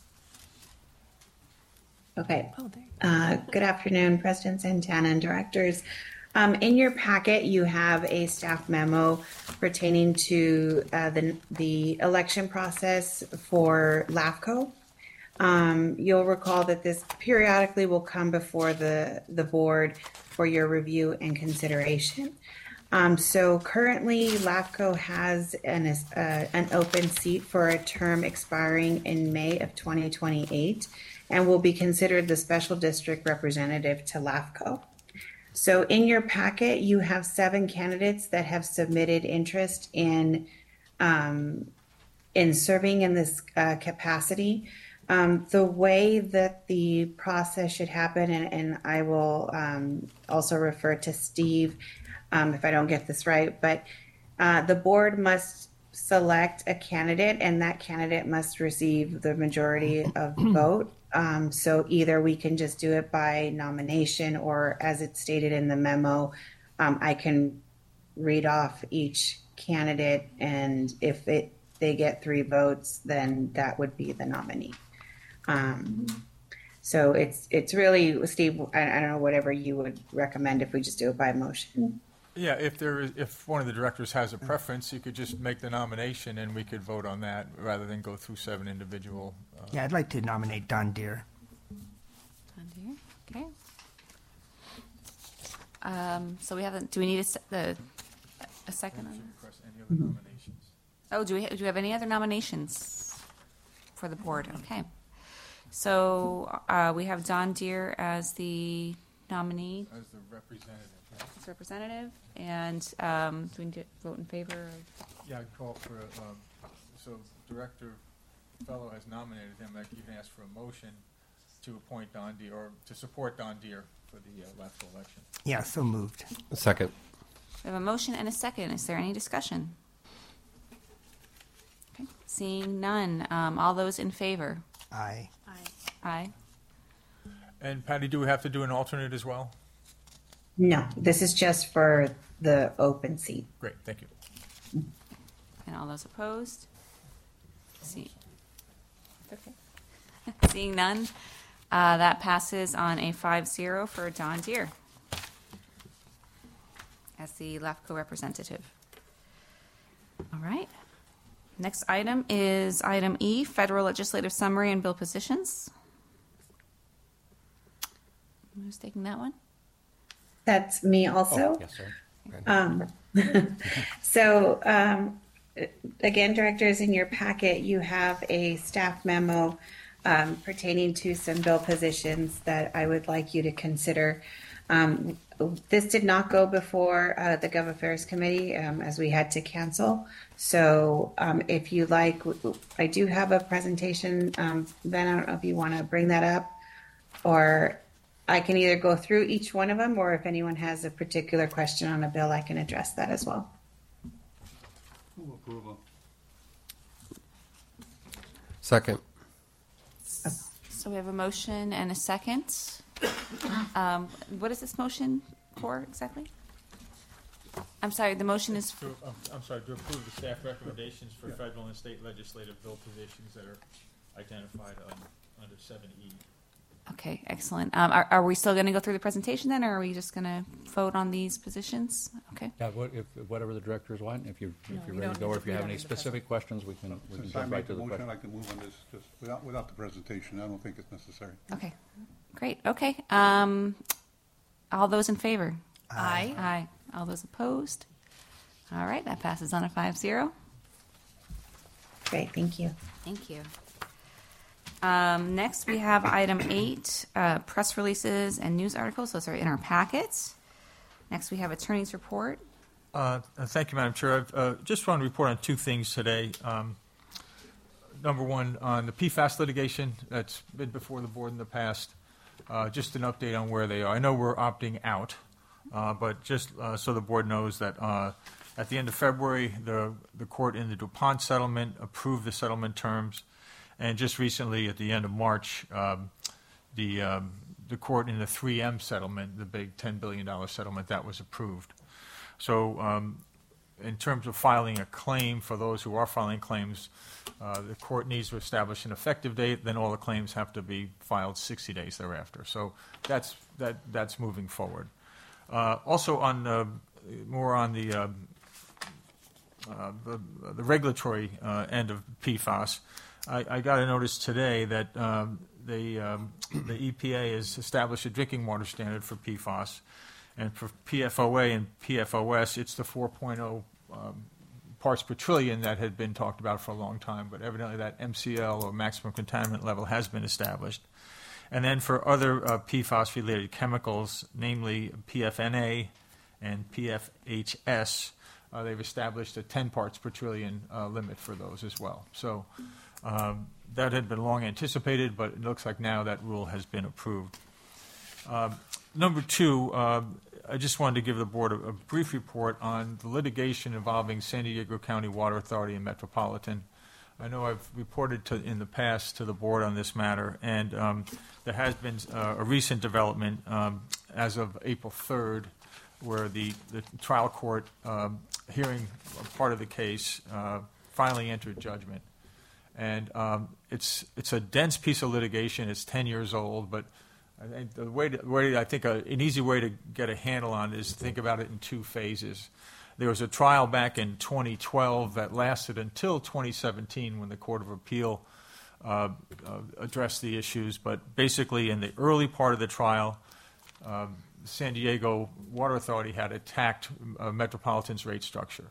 Okay. Oh, there. Uh, good afternoon, President Santana and directors. Um, in your packet, you have a staff memo pertaining to uh, the, the election process for LAFCO. Um, you'll recall that this periodically will come before the, the board for your review and consideration. Um, so currently, LAFCO has an, uh, an open seat for a term expiring in May of twenty twenty-eight and will be considered the special district representative to LAFCO. So in your packet, you have seven candidates that have submitted interest in um, in serving in this uh, capacity. Um, the way that the process should happen, and, and I will um, also refer to Steve um, if I don't get this right, but uh, the board must select a candidate, and that candidate must receive the majority of the vote. Um, so either we can just do it by nomination, or as it's stated in the memo, um, I can read off each candidate, and if it they get three votes, then that would be the nominee. Um, so it's it's really, Steve, I, I don't know, whatever you would recommend if we just do it by motion. Yeah, if there is, if one of the directors has a preference, you could just make the nomination and we could vote on that rather than go through seven individual. Uh, Yeah, I'd like to nominate Don Deere. Don Deere, okay. Um, so we haven't. Do we need a, se- the, a second on that? request any other nominations. Oh, do we do we have any other nominations for the board? Okay. So uh, we have Don Deere as the nominee, As the representative. Yeah, as representative, and um, do we need to vote in favor of? yeah I'd call for, um, so Director Fellow has nominated him. Like, you can ask for a motion to appoint Don Deere, or to support Don Deere for the uh, LAFCO election. Yeah, so moved. Second. We have a motion and a second. Is there any discussion? Okay. Seeing none. Um, all those in favor? Aye. Aye. And Patty, do we have to do an alternate as well? No, this is just for the open seat. Great, thank you. And all those opposed? See. Okay. Seeing none, uh, that passes on a five zero for Don Deere as the LAFCO representative. All right. Next item is item E, Federal Legislative Summary and Bill Positions. Who's taking that one? That's me also. Oh, yes, sir. Um, so, um, again, directors, in your packet, you have a staff memo um, pertaining to some bill positions that I would like you to consider. Um, this did not go before uh, the Gov Affairs Committee um, as we had to cancel. So um, if you like, I do have a presentation. Um, Ben, I don't know if you want to bring that up, or I can either go through each one of them, or if anyone has a particular question on a bill, I can address that as well. Move approval. Second. So we have a motion and a second. Um, what is this motion for exactly? I'm sorry, the motion is, To, I'm, I'm sorry, to approve the staff recommendations for federal and state legislative bill positions that are identified um, under seven E. Okay, excellent. Um, are, are we still going to go through the presentation then, or are we just going to vote on these positions? Okay. Yeah, what, if, whatever the directors want, if you, No, if you're you ready don't to go, need or to if you read have on any the present- specific questions, we can, we can Since I jump made right to the the motion, I'd question. like to move on this just without, without the presentation. I don't think it's necessary. Okay, great. Okay. Um, all those in favor? Aye. Aye. All those opposed? All right, that passes on a five zero. Great, thank you. Thank you. Um, next, we have item eight, uh, press releases and news articles. Those are in our packets. Next, we have attorney's report. Uh, uh, Thank you, Madam Chair. I uh, just want to report on two things today. Um, Number one, on the P FAS litigation that's been before the board in the past, uh, just an update on where they are. I know we're opting out, uh, but just uh, so the board knows that uh, at the end of February, the, the court in the DuPont settlement approved the settlement terms, and just recently, at the end of March, um, the, um, the court in the three M settlement, the big ten billion dollars settlement, that was approved. So um, in terms of filing a claim, for those who are filing claims, uh, the court needs to establish an effective date, then all the claims have to be filed sixty days thereafter. So that's, that, that's moving forward. Uh, also, on uh, more on the, uh, uh, the, the regulatory uh, end of P FAS, I, I got a notice today that um, the, um, the E P A has established a drinking water standard for P FAS. And for P F O A and P F O S, it's the four point oh um, parts per trillion that had been talked about for a long time. But evidently that M C L, or maximum contaminant level, has been established. And then for other uh, P FAS-related chemicals, namely P F N A and P F H S, uh, they've established a ten parts per trillion uh, limit for those as well. So um, that had been long anticipated, but it looks like now that rule has been approved. Uh, number two, uh, I just wanted to give the board a, a brief report on the litigation involving San Diego County Water Authority and Metropolitan. I know I've reported to, in the past to the board on this matter, and um, there has been uh, a recent development um, as of April third, where the, the trial court um, hearing part of the case uh, finally entered judgment. And um, it's, it's a dense piece of litigation. It's ten years old, but I think the way, to, way I think a, an easy way to get a handle on it is to think about it in two phases. There was a trial back in twenty twelve that lasted until twenty seventeen, when the Court of Appeal uh, uh, addressed the issues. But basically, in the early part of the trial, um, San Diego Water Authority had attacked uh, Metropolitan's rate structure.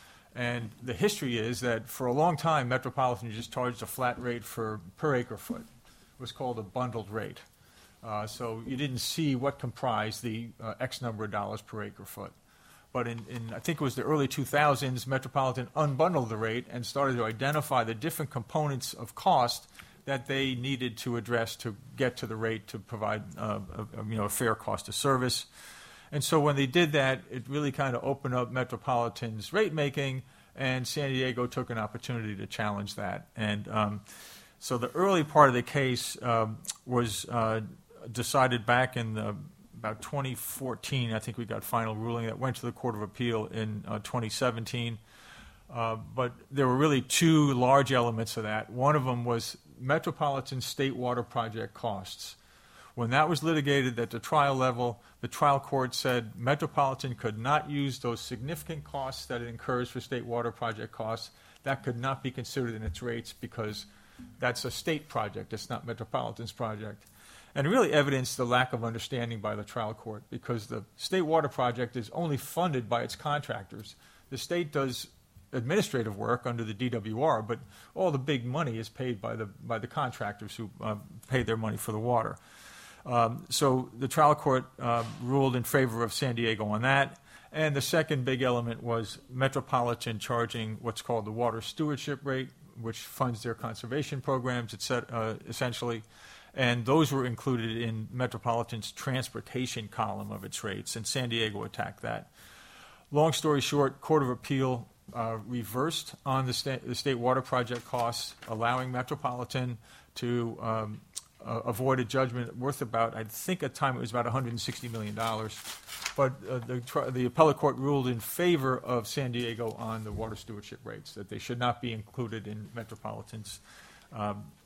And the history is that for a long time, Metropolitan just charged a flat rate for per acre foot. It was called a bundled rate. Uh, so you didn't see what comprised the uh, X number of dollars per acre foot. But in, in, I think it was the early two thousands, Metropolitan unbundled the rate and started to identify the different components of cost that they needed to address to get to the rate to provide uh, a, you know, a fair cost of service. And so when they did that, it really kind of opened up Metropolitan's rate making, and San Diego took an opportunity to challenge that. And um, so the early part of the case um, was uh, decided back in the, about twenty fourteen. I think we got final ruling that went to the Court of Appeal in uh, twenty seventeen. Uh, but there were really two large elements of that. One of them was Metropolitan State Water Project costs. When that was litigated at the trial level, the trial court said Metropolitan could not use those significant costs that it incurs for state water project costs. That could not be considered in its rates because that's a state project. It's not Metropolitan's project. And it really evidenced the lack of understanding by the trial court, because the state water project is only funded by its contractors. The state does administrative work under the D W R, but all the big money is paid by the, by the contractors who uh, pay their money for the water. Um, so the trial court uh, ruled in favor of San Diego on that. And the second big element was Metropolitan charging what's called the water stewardship rate, which funds their conservation programs, et cetera, uh, essentially. And those were included in Metropolitan's transportation column of its rates, and San Diego attacked that. Long story short, Court of Appeal uh, reversed on the, sta- the state water project costs, allowing Metropolitan to um, uh, avoid a judgment worth about, I think at the time it was about one hundred sixty million dollars. But uh, the, tri- the appellate court ruled in favor of San Diego on the water stewardship rates, that they should not be included in Metropolitan's um,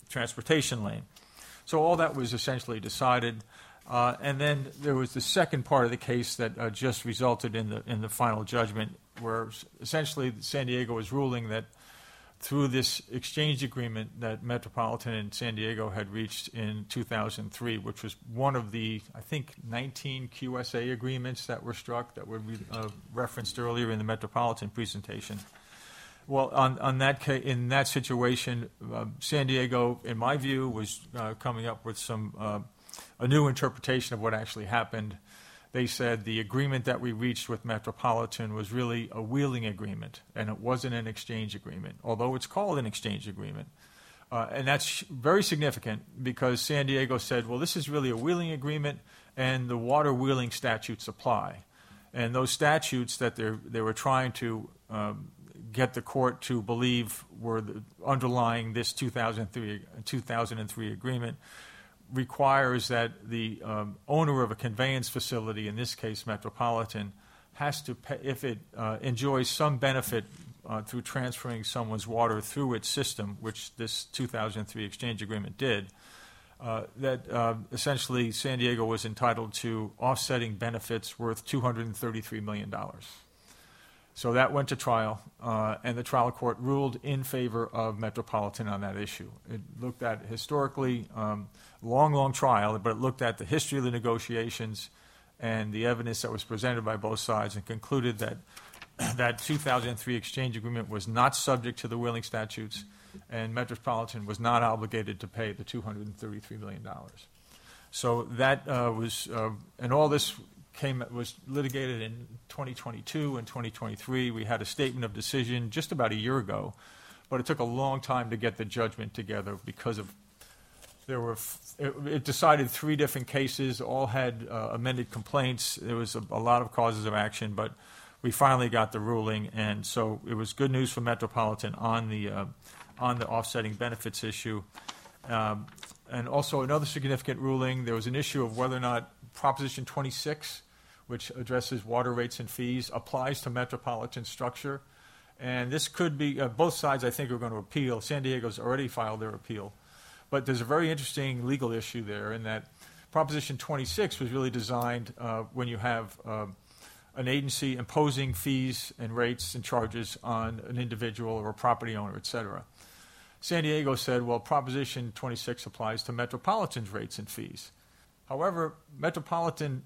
transportation lane. So all that was essentially decided. Uh, and then there was the second part of the case that uh, just resulted in the in the final judgment, where essentially San Diego was ruling that through this exchange agreement that Metropolitan and San Diego had reached in two thousand three, which was one of the, I think, nineteen Q S A agreements that were struck that were uh, referenced earlier in the Metropolitan presentation. Well, on, on that ca- in that situation, uh, San Diego, in my view, was uh, coming up with some uh, a new interpretation of what actually happened. They said the agreement that we reached with Metropolitan was really a wheeling agreement, and it wasn't an exchange agreement, although it's called an exchange agreement. Uh, and that's very significant because San Diego said, well, this is really a wheeling agreement, and the water wheeling statutes apply. And those statutes that they they were trying to um, get the court to believe were the, underlying this two thousand three, two thousand three agreement requires that the um, owner of a conveyance facility, in this case Metropolitan, has to pay, if it uh, enjoys some benefit uh, through transferring someone's water through its system, which this two thousand three exchange agreement did, uh, that uh, essentially San Diego was entitled to offsetting benefits worth two hundred thirty-three million dollars. So that went to trial, uh, and the trial court ruled in favor of Metropolitan on that issue. It looked at historically, um, long, long trial, but it looked at the history of the negotiations and the evidence that was presented by both sides and concluded that that two thousand three exchange agreement was not subject to the wheeling statutes, and Metropolitan was not obligated to pay the two hundred thirty-three million dollars. So that uh, was, uh, and all this came was litigated in twenty twenty-two and twenty twenty-three. We had a statement of decision just about a year ago, but it took a long time to get the judgment together because of there were it, it decided three different cases, all had uh, amended complaints. There was a, a lot of causes of action, but we finally got the ruling, and so it was good news for Metropolitan on the uh, on the offsetting benefits issue. Um, and also another significant ruling, there was an issue of whether or not Proposition twenty-six, which addresses water rates and fees, applies to Metropolitan structure. And this could be, uh, both sides I think are going to appeal. San Diego's already filed their appeal. But there's a very interesting legal issue there in that Proposition twenty-six was really designed uh, when you have uh, an agency imposing fees and rates and charges on an individual or a property owner, et cetera. San Diego said, well, Proposition twenty-six applies to Metropolitan's rates and fees. However, Metropolitan,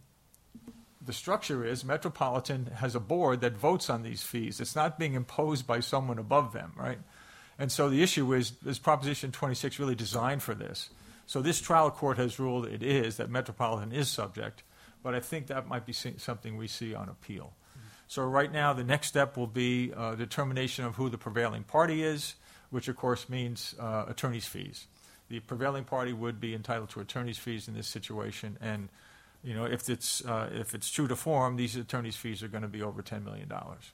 the structure is Metropolitan has a board that votes on these fees. It's not being imposed by someone above them, right? And so the issue is, is Proposition twenty-six really designed for this? So this trial court has ruled it is, that Metropolitan is subject, but I think that might be something we see on appeal. Mm-hmm. So right now the next step will be uh, determination of who the prevailing party is, which of course means uh, attorney's fees. The prevailing party would be entitled to attorney's fees in this situation, and you know if it's uh, if it's true to form, these attorney's fees are going to be over ten million dollars.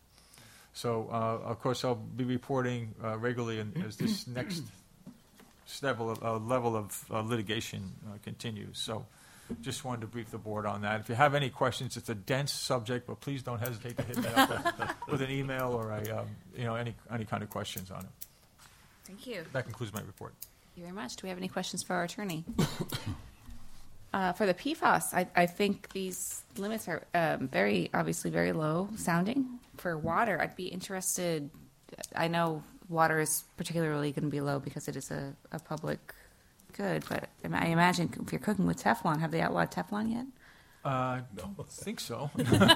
So uh, of course I'll be reporting uh, regularly in, as this next level of, uh, level of uh, litigation uh, continues. So just wanted to brief the board on that. If you have any questions, it's a dense subject, but please don't hesitate to hit me up with, with an email or a um, you know any any kind of questions on it. Thank you. That concludes my report. Thank you very much. Do we have any questions for our attorney? uh, for the P FAS, I, I think these limits are um, very, obviously very low sounding. For water, I'd be interested. I know water is particularly going to be low because it is a, a public good, but I imagine if you're cooking with Teflon, have they outlawed Teflon yet? Uh, no, I think so.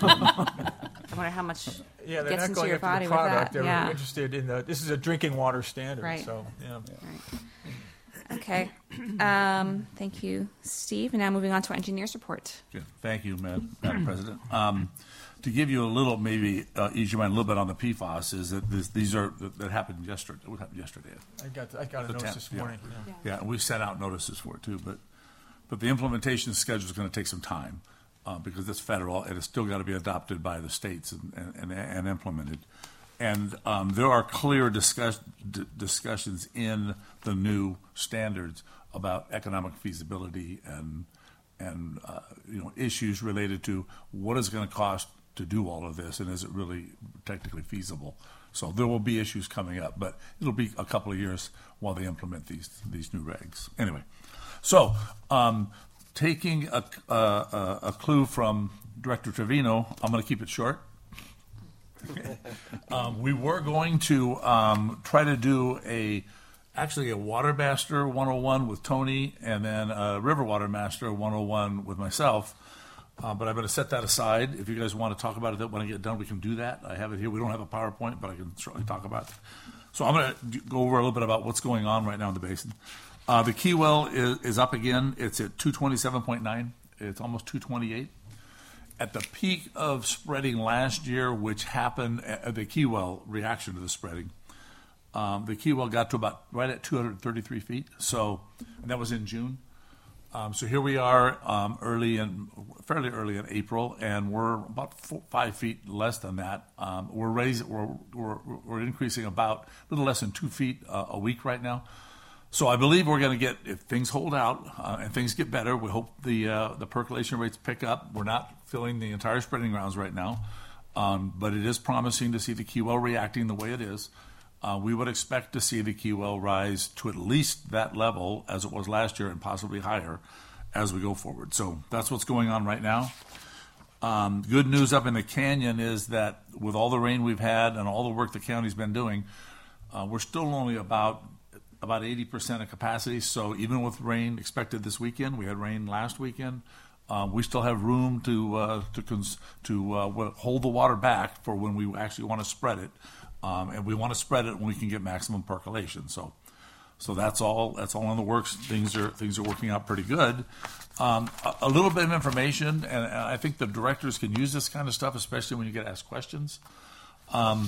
I wonder how much yeah, they're gets not into going your after body the with product. that. They're yeah. interested in the. This is a drinking water standard. Right. So yeah. Right. Okay. Um, thank you, Steve. And now moving on to our engineer's report. Yeah, thank you, Madam, Madam President. Um, to give you a little, maybe uh, ease your mind a little bit on the P FAS, is that this, these are that happened yesterday. What happened yesterday? I got I got a The notice tenth, this yeah. morning. Yeah. Yeah. yeah, and we sent out notices for it too, but but the implementation schedule is going to take some time uh, because it's federal and it's still got to be adopted by the states and and, and, and implemented. And um, there are clear discuss, d- discussions in the new standards about economic feasibility and and uh, you know issues related to what is going to cost to do all of this, and is it really technically feasible So there will be issues coming up, but it'll be a couple of years while they implement these these new regs. Anyway, so um, taking a, a, a clue from Director Trevino, I'm going to keep it short. um, we were going to um, try to do a actually a Water Master one oh one with Tony, and then a River Water Master one oh one with myself. Uh, but I'm going to set that aside. If you guys want to talk about it when I get done, we can do that. I have it here. We don't have a PowerPoint, but I can certainly talk about it. So I'm going to go over a little bit about what's going on right now in the basin. Uh, the Key Well is, is up again. It's at two twenty-seven point nine. It's almost two twenty-eight. At the peak of spreading last year, which happened at the Key Well reaction to the spreading, um, the Key Well got to about right at two hundred thirty-three feet. So, and that was in June. Um, so here we are, um, early in, fairly early in April, and we're about four, five feet less than that. Um, we're raising, we're, we're we're increasing about a little less than two feet uh, a week right now. So I believe we're going to get, if things hold out uh, and things get better, we hope the uh, the percolation rates pick up. We're not filling the entire spreading grounds right now, um, but it is promising to see the Key Well reacting the way it is. Uh, we would expect to see the Key Well rise to at least that level as it was last year and possibly higher as we go forward. So that's what's going on right now. Um, good news up in the canyon is that with all the rain we've had and all the work the county's been doing, uh, we're still only about about eighty percent of capacity. So even with rain expected this weekend, we had rain last weekend, um, we still have room to uh, to cons- to uh, hold the water back for when we actually want to spread it, um, and we want to spread it when we can get maximum percolation. So, so that's all. That's all in the works. Things are things are working out pretty good. Um, a, a little bit of information, and, and I think the directors can use this kind of stuff, especially when you get asked questions. Um,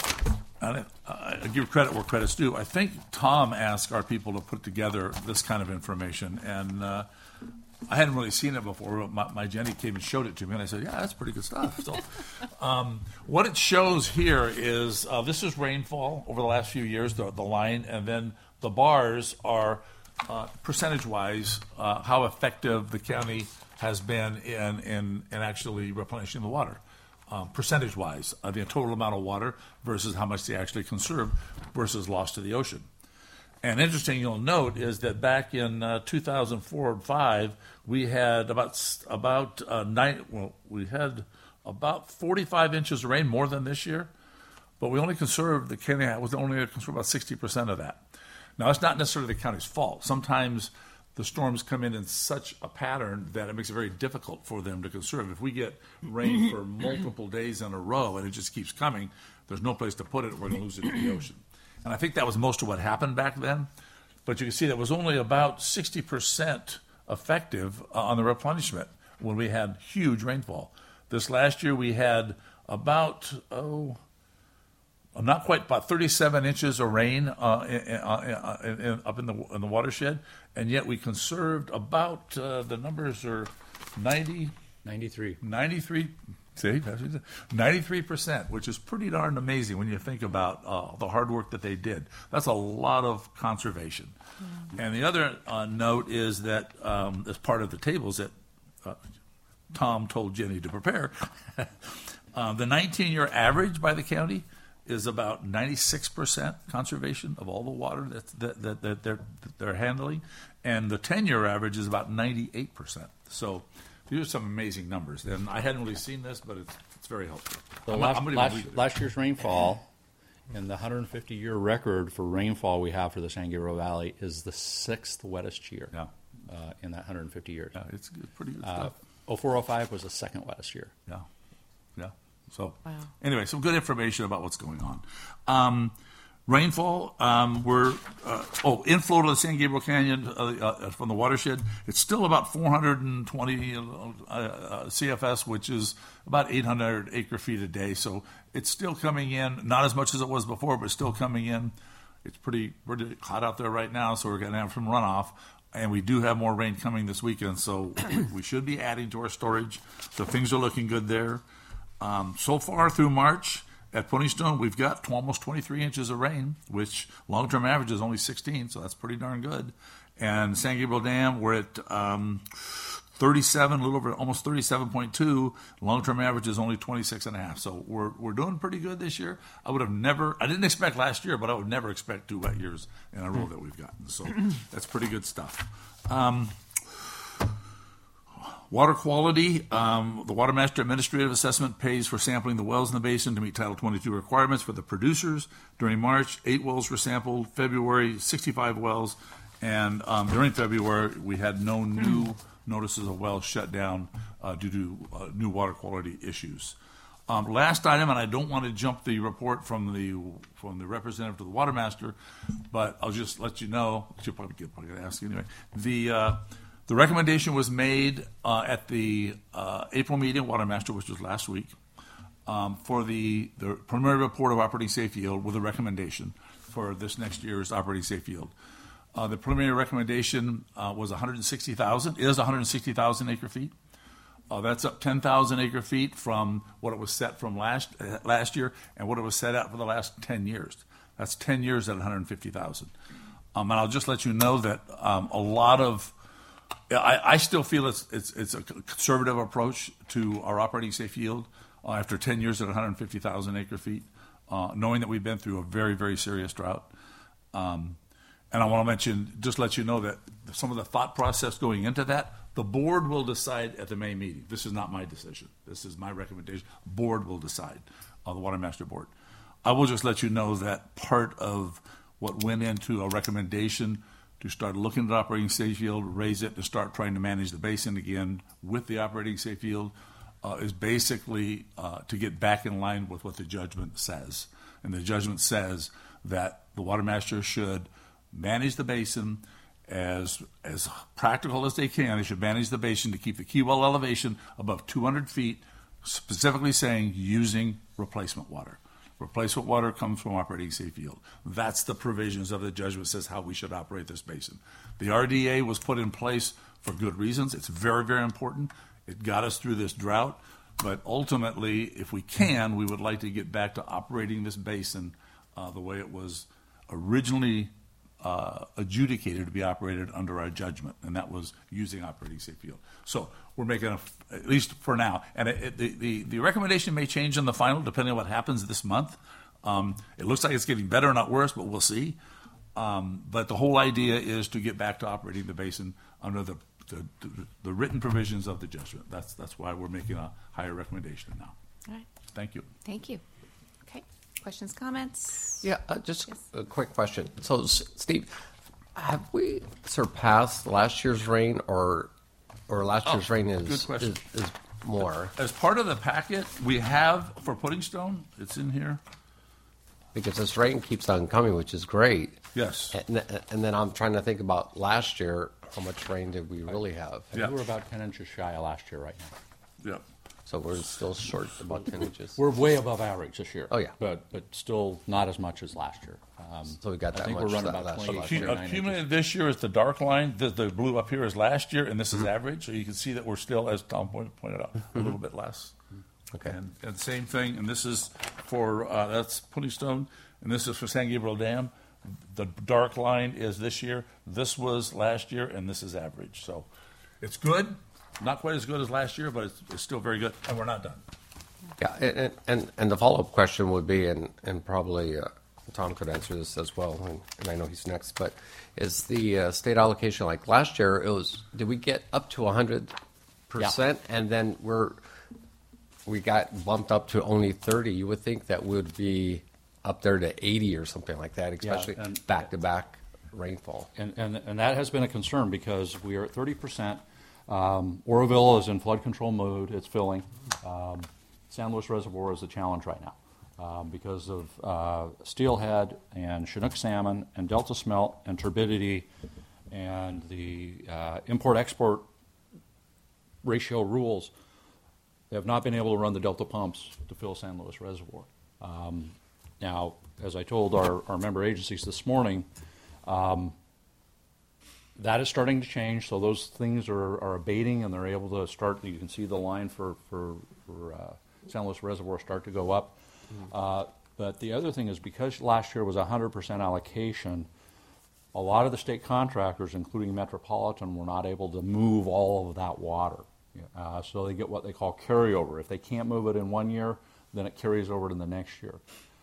I, I give credit where credit's due. I think Tom asked our people to put together this kind of information, and uh, I hadn't really seen it before. My, my Jenny came and showed it to me, and I said, yeah, that's pretty good stuff. So, um, what it shows here is uh, this is rainfall over the last few years, the, the line, and then the bars are uh, percentage-wise uh, how effective the county has been in, in, in actually replenishing the water. Um, percentage-wise, uh, the total amount of water versus how much they actually conserve versus lost to the ocean. And interesting, you'll note, is that back in uh, two thousand four and five, we had about about uh, nine. Well, we had about forty-five inches of rain, more than this year, but we only conserved the county was only conserved about sixty percent of that. Now, it's not necessarily the county's fault. Sometimes the storms come in in such a pattern that it makes it very difficult for them to conserve. If we get rain for multiple days in a row and it just keeps coming, there's no place to put it, we're going to lose it to the ocean. And I think that was most of what happened back then. But you can see that was only about sixty percent effective uh, on the replenishment when we had huge rainfall. This last year we had about, oh, not quite, about thirty-seven inches of rain uh, in, in, in, up in the in the watershed, and yet we conserved about uh, the numbers are ninety, ninety-three, ninety-three. See, ninety-three percent, which is pretty darn amazing when you think about uh, the hard work that they did. That's a lot of conservation. Mm-hmm. And the other uh, note is that um, as part of the tables that uh, Tom told Jenny to prepare, uh, the nineteen-year average by the county is about ninety-six percent conservation of all the water that, that, that, that, they're, that they're handling, and the ten-year average is about ninety-eight percent. So these are some amazing numbers, and I hadn't really seen this, but it's, it's very helpful. So I'm, last, I'm last, last year's rainfall and the one hundred fifty year record for rainfall we have for the San Gabriel Valley is the sixth wettest year yeah. uh, in that one hundred fifty years. Yeah, it's pretty good uh, stuff. oh four oh five was the second wettest year. Yeah, yeah. So wow. Anyway, some good information about what's going on. Um, rainfall, um, we're, uh, oh, inflow to the San Gabriel Canyon uh, uh, from the watershed, it's still about four hundred twenty uh, uh, C F S, which is about eight hundred acre feet a day. So it's still coming in, not as much as it was before, but still coming in. It's pretty, pretty hot out there right now, so we're going to have some runoff. And we do have more rain coming this weekend, so we should be adding to our storage. So things are looking good there. Um, so far through March at Pony Stone, we've got almost twenty-three inches of rain, which long-term average is only sixteen, so that's pretty darn good. And San Gabriel Dam, we're at um, thirty-seven, a little over, almost thirty-seven point two. Long-term average is only twenty-six and a half. So we're we're doing pretty good this year. I would have never, I didn't expect last year, but I would never expect two wet years in a row that we've gotten. So that's pretty good stuff. Um, Water quality, um, the Water Master Administrative Assessment pays for sampling the wells in the basin to meet Title twenty-two requirements for the producers. During March, eight wells were sampled. February, sixty-five wells. And um, during February, we had no new notices of wells shut down uh, due to uh, new water quality issues. Um, last item, and I don't want to jump the report from the from the representative to the Water Master, but I'll just let you know. She'll probably get probably going to ask you anyway. The uh, The recommendation was made uh, at the uh, April meeting, Water Master, which was last week, um, for the, the preliminary report of operating safe yield with a recommendation for this next year's operating safe yield. Uh, the preliminary recommendation uh, was one hundred sixty thousand, is one hundred sixty thousand acre feet. Uh, that's up ten thousand acre feet from what it was set from last uh, last year and what it was set at for the last ten years. That's ten years at one hundred fifty thousand. Um, and I'll just let you know that um, a lot of I, I still feel it's, it's it's a conservative approach to our operating safe yield uh, after ten years at one hundred fifty thousand acre feet, uh, knowing that we've been through a very, very serious drought. Um, and I want to mention, just let you know that some of the thought process going into that, the board will decide at the May meeting. This is not my decision. This is my recommendation. Board will decide, uh, the Water Master Board. I will just let you know that part of what went into a recommendation to start looking at operating safe yield, raise it, to start trying to manage the basin again with the operating safe yield, uh, is basically uh, to get back in line with what the judgment says. And the judgment says that the Water Master should manage the basin as as practical as they can. They should manage the basin to keep the key well elevation above two hundred feet, specifically saying using replacement water. Replacement water comes from operating safe yield. That's the provisions of the judgment says how we should operate this basin. The R D A was put in place for good reasons. It's very, very important. It got us through this drought. But ultimately, if we can, we would like to get back to operating this basin uh, the way it was originally uh, adjudicated to be operated under our judgment, and that was using operating safe yield. So we're making, a, at least for now, and it, it, the, the, the recommendation may change in the final depending on what happens this month. Um, it looks like it's getting better, not worse, but we'll see. Um, but the whole idea is to get back to operating the basin under the, the, the, the written provisions of the judgment. That's, that's why we're making a higher recommendation now. All right. Thank you. Thank you. Okay. Questions, comments? Yeah, uh, just Yes. a quick question. So, S- Steve, have we surpassed last year's rain, or or last year's Oh, rain good is, question. is is more? As part of the packet, we have for Pudding Stone, it's in here. Because this rain keeps on coming, which is great. Yes. And, th- and then I'm trying to think about last year. How much rain did we really have? And We're about ten inches shy of last year right now. Yeah. So we're still short about ten inches. We're way above average this year. Oh, yeah. But but still not as much as last year. Um, So we got I that think much we're running that about last- twenty-eight, last Accu- year. twenty-nine Accumulated this year is the dark line. The, the blue up here is last year, and this is Mm-hmm. average. So you can see that we're still, as Tom point- pointed out, a little bit less. Okay. And, and same thing, and this is for, uh, that's Pudding Stone, and this is for San Gabriel Dam. The dark line is this year. This was last year, and this is average. So it's good. Not quite as good as last year, but it's, it's still very good, and we're not done. Yeah, and and, and the follow up question would be, and and probably uh, Tom could answer this as well, and, and I know he's next. But is the uh, state allocation like last year? It was. Did we get up to a hundred percent, and then we're we got bumped up to only thirty? You would think that would be up there to eighty or something like that, especially and- back to back rainfall. And, and, and that has been a concern because we are at thirty percent. Um, Oroville is in flood control mode. It's filling. Um, San Luis Reservoir is a challenge right now um, because of uh, steelhead and Chinook salmon and delta smelt and turbidity and the uh, import-export ratio rules. They have not been able to run the delta pumps to fill San Luis Reservoir. Um, now, as I told our, our member agencies this morning, um, that is starting to change, so those things are, are abating, and they're able to start. You can see the line for for, for uh, San Luis Reservoir start to go up. Mm-hmm. Uh, but the other thing is because last year was one hundred percent allocation, a lot of the state contractors, including Metropolitan, were not able to move all of that water. Uh, so they get what they call carryover. If they can't move it in one year, then it carries over to the next year.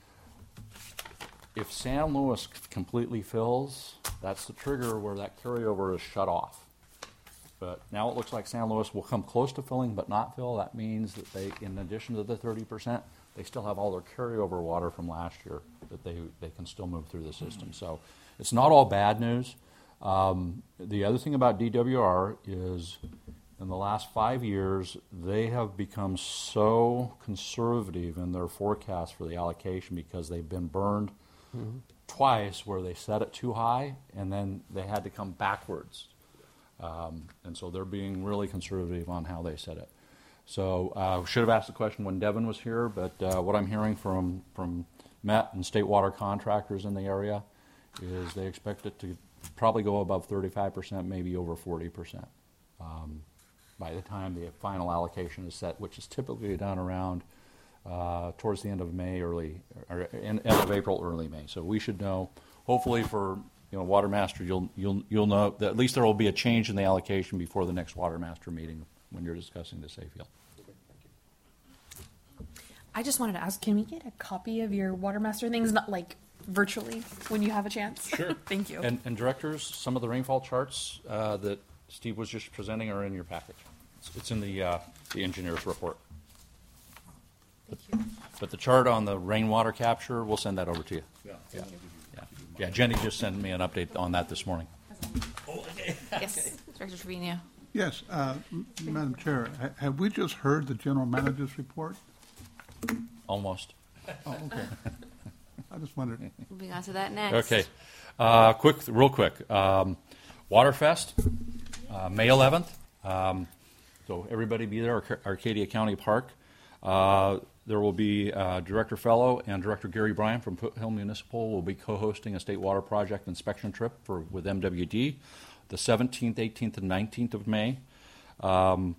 If San Luis completely fills, that's the trigger where that carryover is shut off. But now it looks like San Luis will come close to filling but not fill. That means that they, in addition to the thirty percent, they still have all their carryover water from last year that they, they can still move through the system. So it's not all bad news. Um, the other thing about D W R is in the last five years, they have become so conservative in their forecast for the allocation because they've been burned mm-hmm. twice where they set it too high and then they had to come backwards. Um, and so they're being really conservative on how they set it. So I uh, should have asked the question when Devin was here, but uh, what I'm hearing from, from Met and state water contractors in the area is they expect it to probably go above thirty-five percent, maybe over forty percent. Um, by the time the final allocation is set, which is typically done around uh, towards the end of May, early, or end, end of April, early May. So we should know, hopefully for, you know, Water Master, you'll, you'll, you'll know that at least there will be a change in the allocation before the next Water Master meeting when you're discussing the Safefield. I just wanted to ask, can we get a copy of your Water Master things, not like virtually, when you have a chance? Sure. Thank you. And, and directors, some of the rainfall charts uh, that Steve was just presenting are in your package. It's, it's in the, uh, the engineer's report. Thank but, you. but the chart on the rainwater capture, we'll send that over to you. Yeah. Yeah. Yeah. Yeah. Jenny just sent me an update on that this morning. Oh, okay. Yes, Director Trevino. Yes, uh, M- Madam Chair, ha- have we just heard the general manager's report? Almost. Oh, okay. I just wondered. Moving on to that next. Okay. Uh, quick, real quick. Um, Waterfest, uh, May eleventh. Um, so everybody be there, Arc- Arcadia County Park. Uh, there will be uh, Director Fellow and Director Gary Bryan from Foothill Municipal will be co-hosting a state water project inspection trip for with M W D the seventeenth, eighteenth, and nineteenth of May. Um,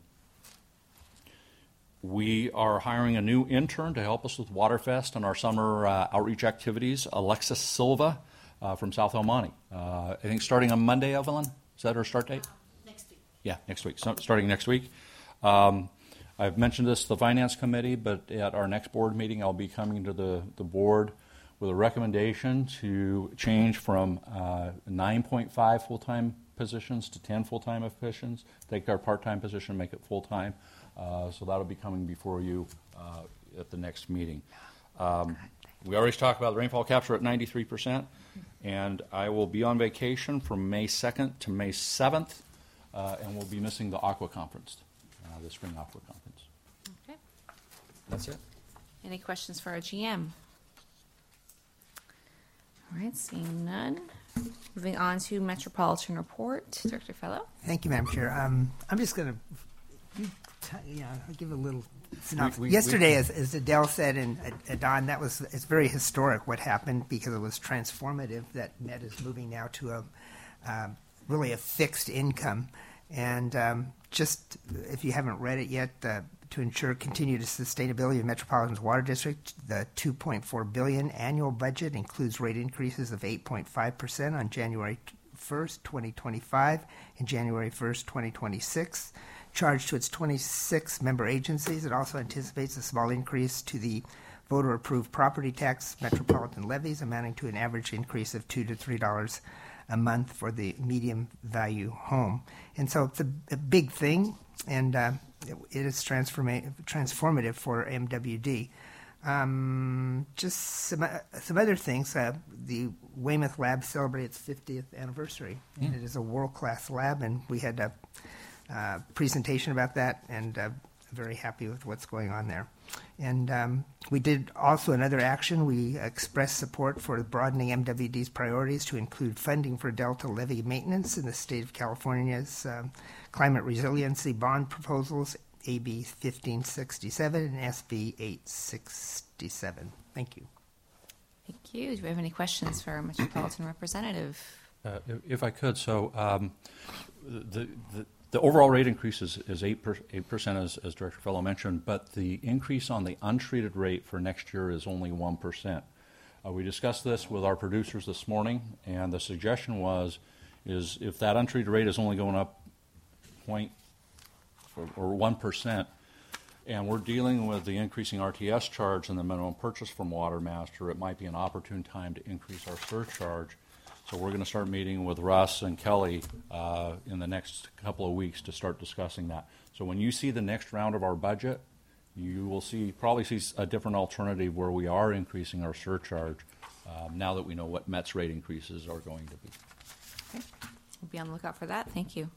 we are hiring a new intern to help us with Waterfest and our summer uh, outreach activities, Alexis Silva uh, from South El Monte. Uh, I think starting on Monday, Evelyn? Is that her start date? Next week. Yeah, next week, so starting next week. Um, I've mentioned this to the Finance Committee, but at our next board meeting, I'll be coming to the, the board with a recommendation to change from uh, nine point five full-time positions to ten full-time positions, take our part-time position, make it full-time. Uh, so that'll be coming before you uh, at the next meeting. Um, we already talked about the rainfall capture at ninety-three percent, and I will be on vacation from May second to May seventh, uh, and we'll be missing the Aqua Conference, uh, the Spring Aqua Conference. Okay. That's it. Any questions for our G M? All right, seeing none. Moving on to Metropolitan Report. Director Fellow. Thank you, Madam Chair. Um, I'm just going to, you know, I'll give a little synopsis. We- we- Yesterday, we- as, as Adele said, and uh, Don, that was it's very historic what happened because it was transformative that Met is moving now to a um, really a fixed income. And um, just if you haven't read it yet, uh, to ensure continued sustainability of Metropolitan's water district, the two point four billion dollars annual budget includes rate increases of eight point five percent on January first, twenty twenty-five and January first, twenty twenty-six. Charged to its twenty-six member agencies, it also anticipates a small increase to the voter-approved property tax metropolitan levies, amounting to an average increase of two to three dollars a month for the medium value home. And so it's a, a big thing, and uh, it, it is transforma- transformative for M W D. Um, just some, uh, some other things. Uh, the Weymouth Lab celebrated its fiftieth anniversary, mm. and it is a world-class lab, and we had a uh, presentation about that, and uh, very happy with what's going on there. And um, we did also another action. We expressed support for broadening M W D's priorities to include funding for Delta levee maintenance in the state of California's um, climate resiliency bond proposals, A B fifteen sixty-seven and S B eight sixty-seven. Thank you. Thank you. Do we have any questions for our Metropolitan Representative? Uh, if, if I could, so um, the, the the overall rate increase is, is eight percent, as, as Director Fellow mentioned, but the increase on the untreated rate for next year is only one percent. Uh, we discussed this with our producers this morning, and the suggestion was, is if that untreated rate is only going up point or, or one percent, and we're dealing with the increasing R T S charge and the minimum purchase from Watermaster, it might be an opportune time to increase our surcharge. So we're going to start meeting with Russ and Kelly uh, in the next couple of weeks to start discussing that. So when you see the next round of our budget, you will see probably see a different alternative where we are increasing our surcharge um, now that we know what Met's rate increases are going to be. Okay. We'll be on the lookout for that. Thank you.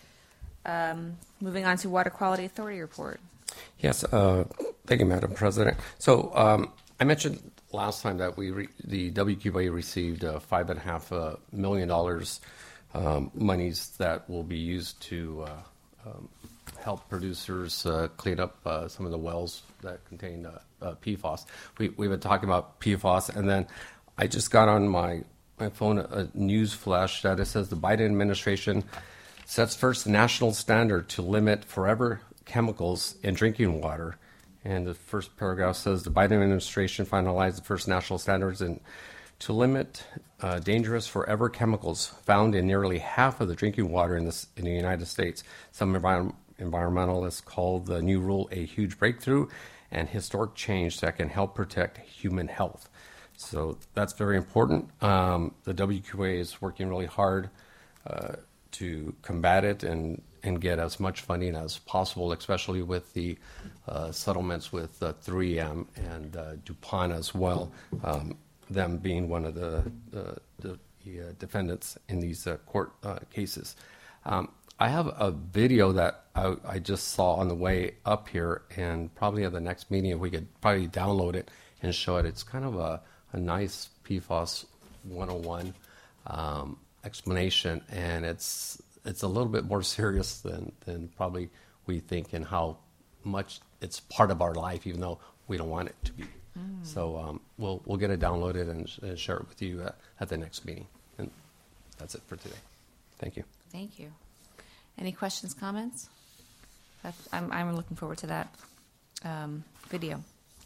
Um, moving on to Water Quality Authority report. Yes, uh, thank you, Madam President. So um, I mentioned last time that we re- the W Q A received uh, five and a half uh, million dollars um, monies that will be used to uh, um, help producers uh, clean up uh, some of the wells that contain uh, uh, P FAS. We, we've been talking about P FAS, and then I just got on my, my phone a news flash that it says the Biden administration sets first national standard to limit forever chemicals in drinking water. And the first paragraph says the Biden administration finalized the first national standards in, to limit uh, dangerous forever chemicals found in nearly half of the drinking water in, this, in the United States. Some envir- environmentalists call the new rule a huge breakthrough and historic change that can help protect human health. So that's very important. Um, the W Q A is working really hard uh, to combat it and and get as much funding as possible, especially with the uh, settlements with uh, three M and uh, DuPont as well, um, them being one of the, the, the, the uh, defendants in these uh, court uh, cases. Um, I have a video that I, I just saw on the way up here, and probably at the next meeting, if we could probably download it and show it. It's kind of a, a nice P FAS one oh one um, explanation, and it's it's a little bit more serious than, than probably we think, and how much it's part of our life, even though we don't want it to be. Mm. So um, we'll we'll get it downloaded and, and share it with you uh, at the next meeting. And that's it for today. Thank you. Thank you. Any questions, comments? That's, I'm, I'm looking forward to that um, video.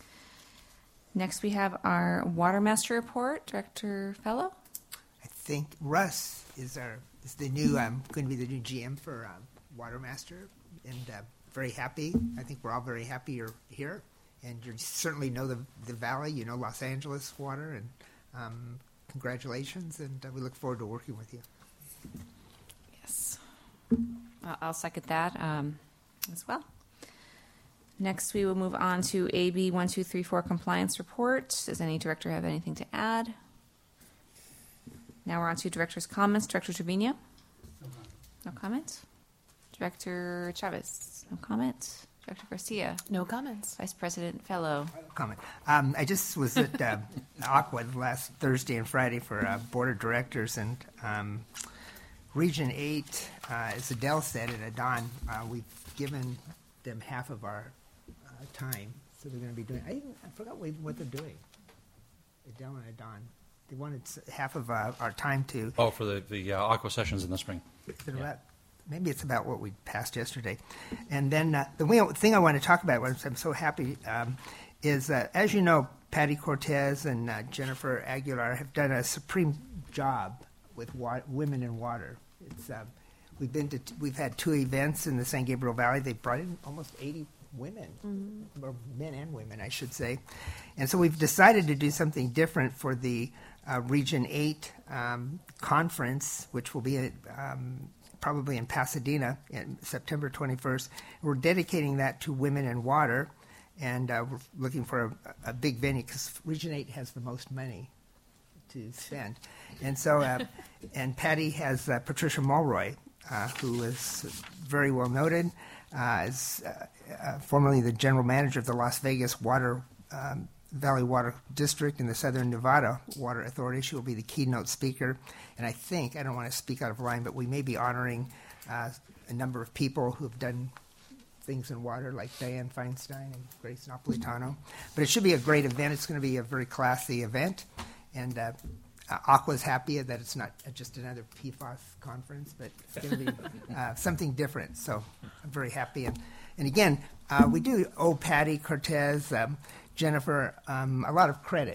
Next, we have our Water Master report. Director Fellow. I think Russ is our is the new um, going to be the new G M for um, Water Master, and uh, very happy. I think we're all very happy you're here, and you certainly know the the valley. You know Los Angeles water, and um, congratulations, and uh, we look forward to working with you. Yes, I'll second that um, as well. Next, we will move on to A B one two three four compliance report. Does any director have anything to add? Now we're on to director's comments. Director Trevino? No comments. Director Chavez? No comments. Director Garcia? No comments. Vice President Fellow? Comment. Um, I just was at uh, Aqua last Thursday and Friday for uh, Board of Directors, and um, Region eight, uh, as Adele said, and Adon, uh, we've given them half of our uh, time, so they're going to be doing, I, even, I forgot what, what they're doing, Adele and Adon. They wanted s- half of uh, our time to. Oh, for the, the uh, aqua sessions in the spring. Is it about, maybe it's about what we passed yesterday. And then uh, the way, thing I want to talk about, which I'm so happy, um, is that, as you know, Patty Cortez and uh, Jennifer Aguilar have done a supreme job with wa- women in water. It's uh, we've been to t- we've had two events in the San Gabriel Valley. They brought in almost eighty women, mm-hmm. or men and women, I should say. And so we've decided to do something different for the uh, Region eight um, conference, which will be at, um, probably in Pasadena in September twenty-first. We're dedicating that to women in water, and uh, we're looking for a, a big venue because Region eight has the most money to spend. And so, uh, and Patty has uh, Patricia Mulroy, uh, who is very well noted, uh, is uh, uh, formerly the general manager of the Las Vegas Water um, Valley Water District in the Southern Nevada Water Authority. She will be the keynote speaker. And I think, I don't want to speak out of line, but we may be honoring uh, a number of people who have done things in water, like Diane Feinstein and Grace Napolitano. But it should be a great event. It's going to be a very classy event. And uh, uh, Aqua's happy that it's not just another P FAS conference, but it's going to be uh, something different. So I'm very happy. And, and again, uh, we do owe Patty Cortez, um, Jennifer, um, a lot of credit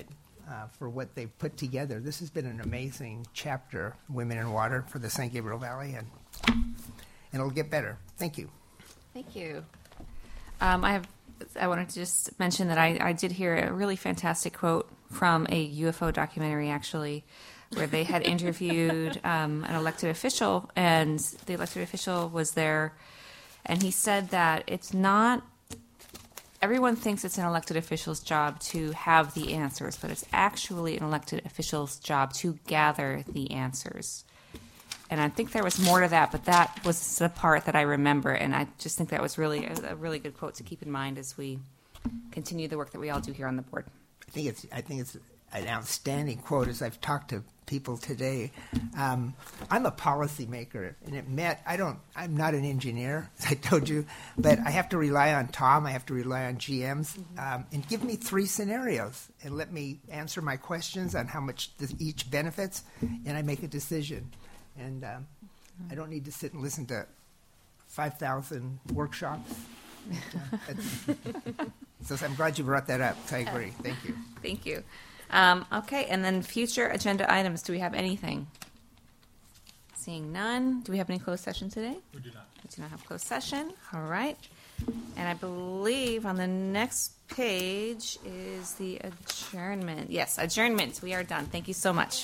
uh, for what they've put together. This has been an amazing chapter, Women in Water, for the San Gabriel Valley, and, and it'll get better. Thank you. Thank you. Um, I have. I wanted to just mention that I, I did hear a really fantastic quote from a U F O documentary, actually, where they had interviewed um, an elected official, and the elected official was there, and he said that it's not. Everyone thinks it's an elected official's job to have the answers, but it's actually an elected official's job to gather the answers. And I think there was more to that, but that was the part that I remember, and I just think that was really a, a really good quote to keep in mind as we continue the work that we all do here on the board. I think it's I think it's an outstanding quote. As I've talked to people today, um, I'm a policymaker, and it meant I don't. I'm not an engineer, as I told you, but I have to rely on Tom. I have to rely on G Ms, um, and give me three scenarios and let me answer my questions on how much this each benefits, and I make a decision. And um, I don't need to sit and listen to five thousand workshops. And, uh, so I'm glad you brought that up. So I agree. Thank you. Thank you. Um, okay, and then future agenda items. Do we have anything? Seeing none. Do we have any closed session today? We do not. We do not have closed session. All right. And I believe on the next page is the adjournment. Yes, adjournment. We are done. Thank you so much.